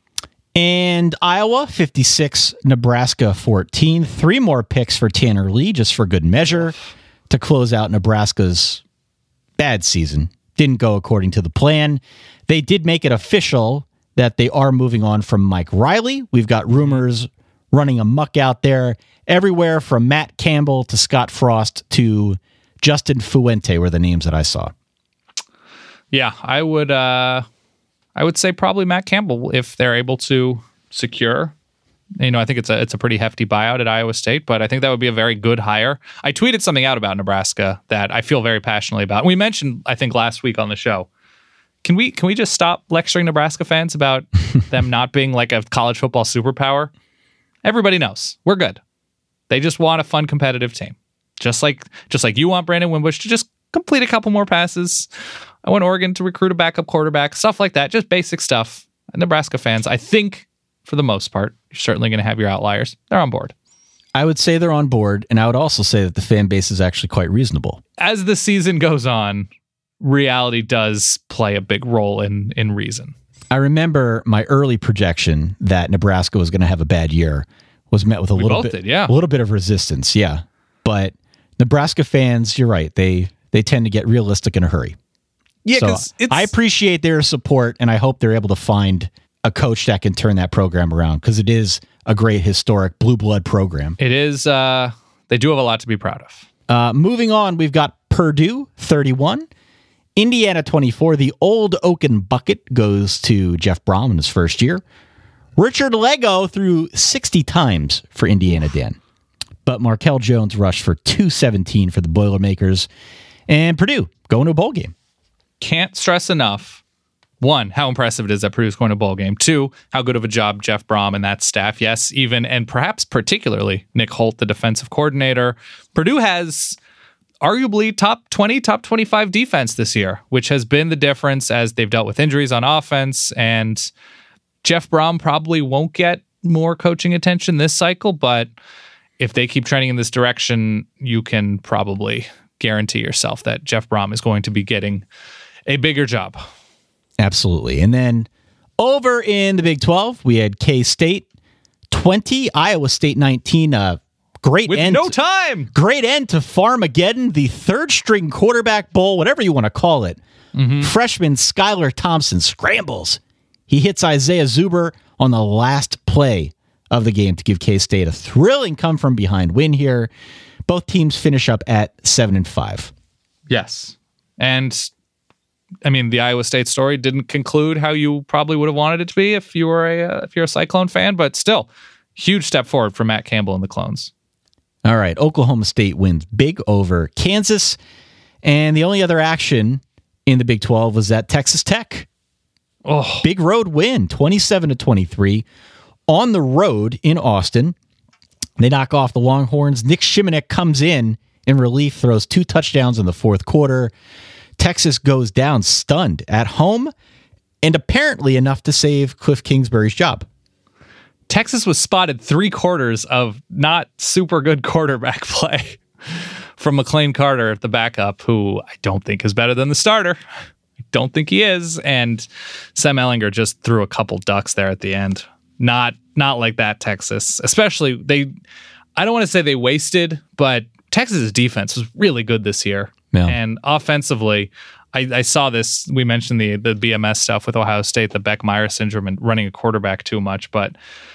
E: And Iowa fifty-six, Nebraska fourteen. Three more picks for Tanner Lee, just for good measure, to close out Nebraska's bad season. Didn't go according to the plan. They did make it official that they are moving on from Mike Riley. We've got rumors running amok out there everywhere from Matt Campbell to Scott Frost to Justin Fuente were the names that I saw.
F: Yeah, I would uh, I would say probably Matt Campbell if they're able to secure. You know, I think it's a it's a pretty hefty buyout at Iowa State, but I think that would be a very good hire. I tweeted something out about Nebraska that I feel very passionately about. We mentioned, I think, last week on the show. Can we can we just stop lecturing Nebraska fans about them not being like a college football superpower? Everybody knows we're good. They just want a fun, competitive team, just like just like you want Brandon Wimbush to just complete a couple more passes. I want Oregon to recruit a backup quarterback, stuff like that, just basic stuff. And Nebraska fans, I think, for the most part, you're certainly going to have your outliers. They're on board.
E: I would say they're on board, and I would also say that the fan base is actually quite reasonable.
F: As the season goes on, reality does play a big role in in reason.
E: I remember my early projection that Nebraska was going to have a bad year was met with a
F: we
E: little
F: both
E: bit,
F: did, yeah.
E: a little bit of resistance. Yeah, but Nebraska fans, you're right. They they tend to get realistic in a hurry.
F: Yeah,
E: so
F: because
E: I appreciate their support, and I hope they're able to find a coach that can turn that program around because it is a great historic blue blood program.
F: It is. Uh, they do have a lot to be proud of.
E: Uh, moving on, we've got Purdue thirty-one Indiana twenty-four, the old Oaken bucket goes to Jeff Brom in his first year. Richard Lego threw sixty times for Indiana, Dan. But Markel Jones rushed for two seventeen for the Boilermakers. And Purdue going to a bowl game.
F: Can't stress enough, one, how impressive it is that Purdue's going to a bowl game. Two, how good of a job Jeff Brom and that staff, yes, even and perhaps particularly Nick Holt, the defensive coordinator. Purdue has arguably top twenty, top twenty-five defense this year, which has been the difference as they've dealt with injuries on offense. And Jeff Brom probably won't get more coaching attention this cycle, but if they keep trending in this direction, you can probably guarantee yourself that Jeff Brom is going to be getting a bigger job.
E: Absolutely. And then over in the Big twelve, we had K-State twenty, Iowa State nineteen. Uh, great
F: With
E: end.
F: no time.
E: Great end to Farmageddon, the third string quarterback bowl, whatever you want to call it. Mm-hmm. Freshman Skylar Thompson scrambles. He hits Isaiah Zuber on the last play of the game to give K-State a thrilling come from behind win here. Both teams finish up at seven and five.
F: Yes. And I mean, the Iowa State story didn't conclude how you probably would have wanted it to be if you were a uh, if you're a Cyclone fan, but still, huge step forward for Matt Campbell and the Clones.
E: All right, Oklahoma State wins big over Kansas, and the only other action in the Big twelve was that Texas Tech.
F: Oh,
E: big road win, twenty-seven to twenty-three on the road in Austin. They knock off the Longhorns. Nick Shimonek comes in in relief, throws two touchdowns in the fourth quarter. Texas goes down stunned at home, and apparently enough to save Cliff Kingsbury's job.
F: Texas was spotted three quarters of not super good quarterback play from McLean Carter, the backup, who I don't think is better than the starter. I don't think he is. And Sam Ehlinger just threw a couple ducks there at the end. Not not like that, Texas. Especially, they, I don't want to say they wasted, but Texas's defense was really good this year.
E: Yeah.
F: And offensively, I, I saw this, we mentioned the the B M S stuff with Ohio State, the Beck-Meyer syndrome and running a quarterback too much, but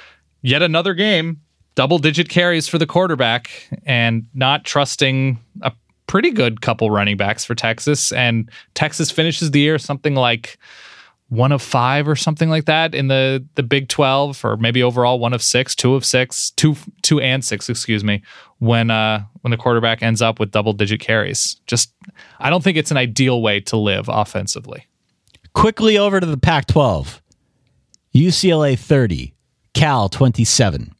F: yet another game, double-digit carries for the quarterback and not trusting a pretty good couple running backs for Texas. And Texas finishes the year something like one of five or something like that in the, the Big twelve, or maybe overall one of six, two of six, two two and six, excuse me, when uh, when the quarterback ends up with double-digit carries. Just, I don't think it's an ideal way to live offensively.
E: Quickly over to the Pac twelve. U C L A thirty, Cal twenty-seven.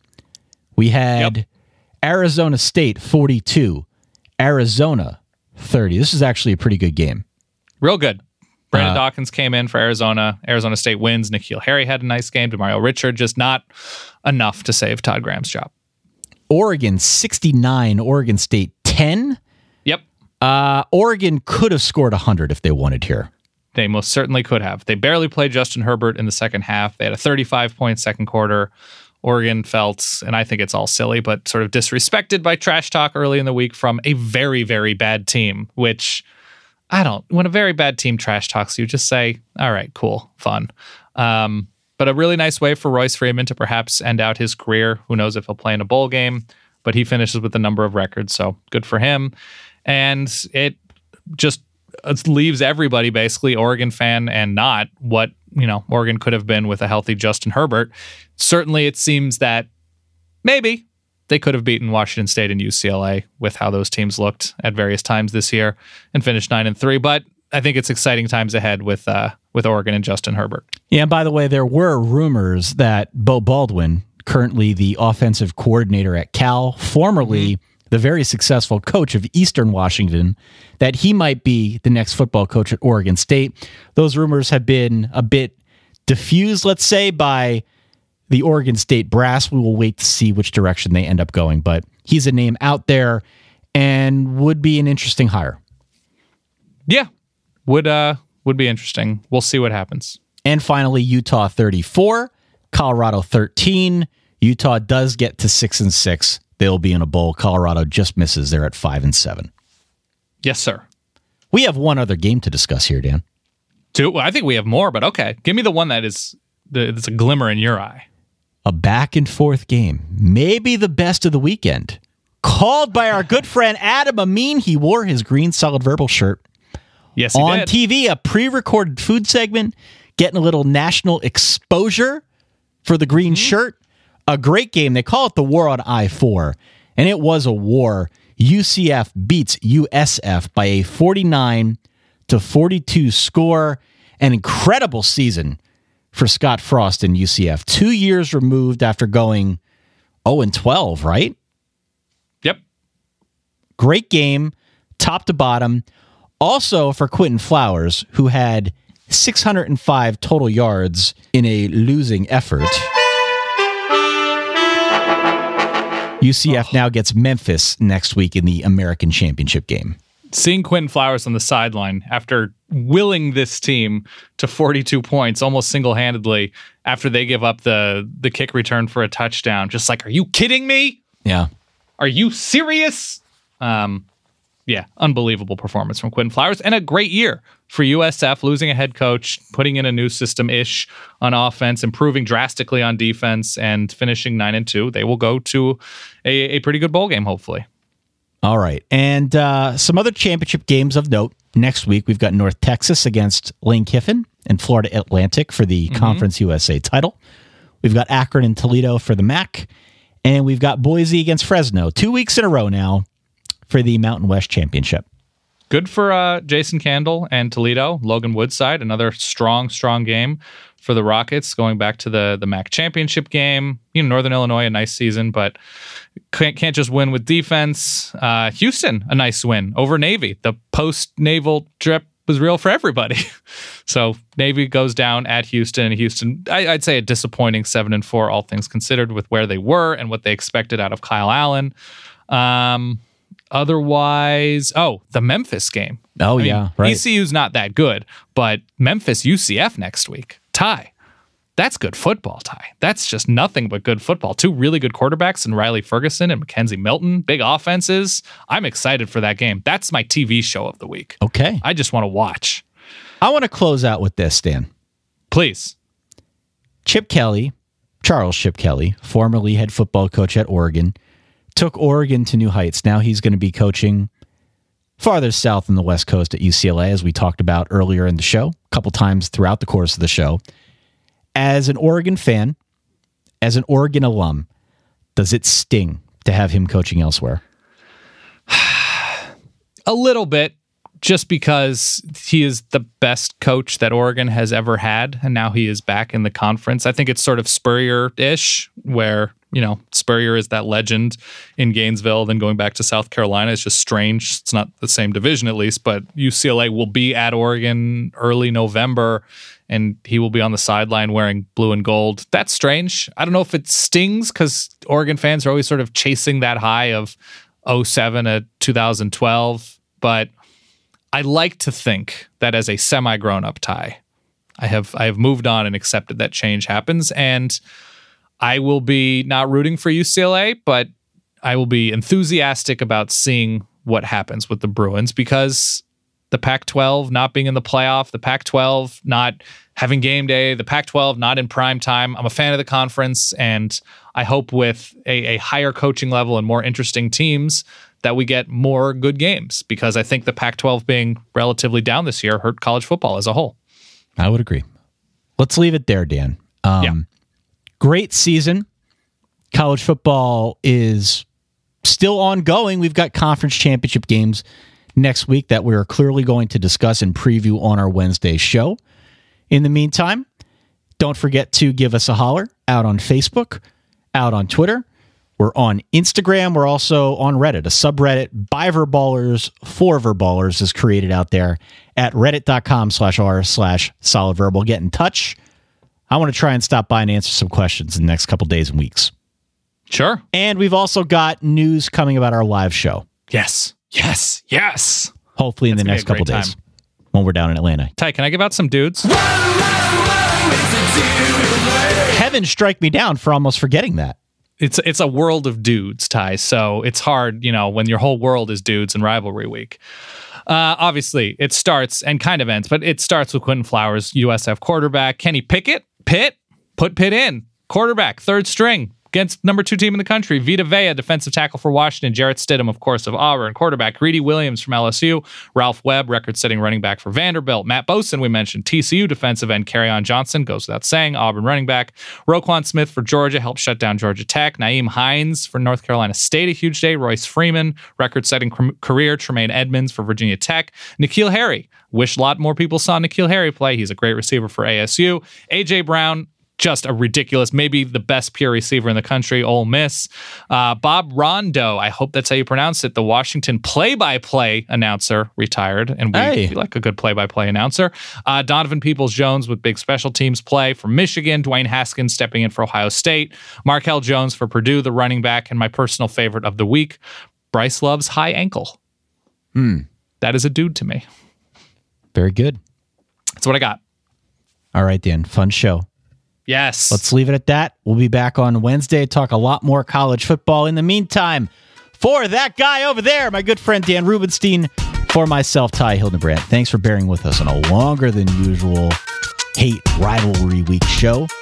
E: We had yep. Arizona State forty-two, Arizona thirty. This is actually a pretty good game.
F: Real good. Brandon
E: uh,
F: Dawkins came in for Arizona. Arizona State wins. N'Keal Harry had a nice game. DeMario Richard, just not enough to save Todd Graham's job.
E: Oregon sixty-nine, Oregon State ten.
F: Yep.
E: Uh, Oregon could have scored one hundred if they wanted here.
F: They most certainly could have. They barely played Justin Herbert in the second half. They had a thirty-five point second quarter. Oregon felt, and I think it's all silly, but sort of disrespected by trash talk early in the week from a very, very bad team, which I don't, when a very bad team trash talks you, just say, all right, cool, fun. Um, but a really nice way for Royce Freeman to perhaps end out his career. Who knows if he'll play in a bowl game, but he finishes with a number of records, so good for him. And it just it leaves everybody, basically, Oregon fan and not, what, you know, Oregon could have been with a healthy Justin Herbert. Certainly it seems that maybe they could have beaten Washington State and U C L A with how those teams looked at various times this year and finished nine and three. But I think it's exciting times ahead with uh, with Oregon and Justin Herbert.
E: Yeah, and by the way, there were rumors that Bo Baldwin, currently the offensive coordinator at Cal, formerly mm-hmm. the very successful coach of Eastern Washington, that he might be the next football coach at Oregon State. Those rumors have been a bit diffused, let's say, by the Oregon State brass. We will wait to see which direction they end up going, but he's a name out there and would be an interesting hire.
F: Yeah, would uh would be interesting. We'll see what happens.
E: And finally, Utah thirty-four, Colorado thirteen. Utah does get to six and six. They'll be in a bowl. Colorado just misses. They're at five and seven.
F: Yes, sir.
E: We have one other game to discuss here, Dan.
F: Two. Well, I think we have more, but okay. Give me the one that is that's a glimmer in your eye.
E: A back and forth game, maybe the best of the weekend, called by our good friend Adam Amin. He wore his green Solid Verbal shirt
F: Yes, he
E: on
F: did.
E: T V, a pre-recorded food segment, getting a little national exposure for the green
F: Mm-hmm.
E: shirt. A great game. They call it the War on I four, and it was a war. U C F beats U S F by a forty-nine to forty-two score. An incredible season for Scott Frost and U C F. Two years removed after going oh and twelve, right?
F: Yep.
E: Great game, top to bottom. Also for Quentin Flowers, who had six hundred five total yards in a losing effort. U C F oh. now gets Memphis next week in the American Championship game.
F: Seeing Quentin Flowers on the sideline after willing this team to forty-two points almost single-handedly after they give up the, the kick return for a touchdown. Just like, are you kidding me?
E: Yeah.
F: Are you serious? Um, yeah, unbelievable performance from Quentin Flowers and a great year for U S F, losing a head coach, putting in a new system-ish on offense, improving drastically on defense, and finishing nine and two. They will go to a, a pretty good bowl game, hopefully.
E: All right. And uh, some other championship games of note. Next week, we've got North Texas against Lane Kiffin and Florida Atlantic for the mm-hmm. Conference U S A title. We've got Akron and Toledo for the M A C. And we've got Boise against Fresno. Two weeks in a row now for the Mountain West Championship.
F: Good for uh, Jason Candle and Toledo. Logan Woodside, another strong, strong game for the Rockets, going back to the, the M A C championship game. You know, Northern Illinois, a nice season, but can't, can't just win with defense. Uh, Houston, a nice win over Navy. The post-naval trip was real for everybody. So Navy goes down at Houston. Houston, I, I'd say a disappointing seven and four, all things considered, with where they were and what they expected out of Kyle Allen. Um, otherwise, oh, the Memphis game.
E: Oh,
F: I mean,
E: yeah, right.
F: E C U's not that good, but Memphis U C F next week. Ty. That's good football, Ty. That's just nothing but good football. Two really good quarterbacks in Riley Ferguson and Mackenzie Milton. Big offenses. I'm excited for that game. That's my T V show of the week.
E: Okay.
F: I just want to watch.
E: I want to close out with this, Dan.
F: Please.
E: Chip Kelly, Charles Chip Kelly, formerly head football coach at Oregon, took Oregon to new heights. Now he's going to be coaching farther south on the West Coast at U C L A, as we talked about earlier in the show, a couple times throughout the course of the show. As an Oregon fan, as an Oregon alum, does it sting to have him coaching elsewhere?
F: A little bit, just because he is the best coach that Oregon has ever had, and now he is back in the conference. I think it's sort of Spurrier-ish, where, you know, Spurrier is that legend in Gainesville, then going back to South Carolina. It's just strange. It's not the same division, at least, but U C L A will be at Oregon early November, and he will be on the sideline wearing blue and gold. That's strange. I don't know if it stings, because Oregon fans are always sort of chasing that high of oh seven to two thousand twelve, but I like to think that as a semi-grown-up Ty, I have I have moved on and accepted that change happens, and I will be not rooting for U C L A, but I will be enthusiastic about seeing what happens with the Bruins, because the Pac twelve not being in the playoff, the Pac twelve not having game day, the Pac twelve not in prime time. I'm a fan of the conference, and I hope with a, a higher coaching level and more interesting teams that we get more good games, because I think the Pac twelve being relatively down this year hurt college football as a whole.
E: I would agree. Let's leave it there, Dan. Um, yeah. Great season. College football is still ongoing. We've got conference championship games next week that we're clearly going to discuss and preview on our Wednesday show. In the meantime, don't forget to give us a holler out on Facebook, out on Twitter. We're on Instagram. We're also on Reddit. A subreddit by Verballers for Verballers is created out there at reddit.com slash r slash solid verbal. Get in touch. I want to try and stop by and answer some questions in the next couple days and weeks.
F: Sure.
E: And we've also got news coming about our live show.
F: Yes. Yes. Yes.
E: Hopefully in
F: That's
E: the next couple days
F: time.
E: when we're down in Atlanta.
F: Ty, can I give out some dudes?
E: Heaven strike me down for almost forgetting that.
F: It's it's a world of dudes, Ty. So it's hard, you know, when your whole world is dudes in rivalry week. Uh, obviously, it starts and kind of ends, but it starts with Quentin Flowers, U S F quarterback. Kenny Pickett, Pitt, put Pitt in. Quarterback, third string. against number two team in the country. Vita Vea, defensive tackle for Washington. Jarrett Stidham, of course, of Auburn. Quarterback Greedy Williams from L S U. Ralph Webb, record-setting running back for Vanderbilt. Matt Boson, we mentioned. T C U defensive end Kerryon Johnson, goes without saying. Auburn running back. Roquan Smith for Georgia, helped shut down Georgia Tech. Naeem Hines for North Carolina State, a huge day. Royce Freeman, record-setting career. Tremaine Edmonds for Virginia Tech. N'Keal Harry. Wish a lot more people saw N'Keal Harry play. He's a great receiver for A S U. A J Brown, just a ridiculous, maybe the best pure receiver in the country, Ole Miss. Uh, Bob Rondo, I hope that's how you pronounce it, the Washington play-by-play announcer, retired, and we
E: Hey.
F: feel like a good play-by-play announcer. Uh, Donovan Peoples-Jones with big special teams play for Michigan. Dwayne Haskins stepping in for Ohio State. Markel Jones for Purdue, the running back, and my personal favorite of the week, Bryce Love's high ankle.
E: Hmm.
F: That is a dude to me.
E: Very good.
F: That's what I got.
E: All right, Dan. Fun show.
F: Yes.
E: Let's leave it at that. We'll be back on Wednesday to talk a lot more college football. In the meantime, for that guy over there, my good friend Dan Rubenstein, for myself, Ty Hildenbrand, thanks for bearing with us on a longer than usual hate rivalry week show.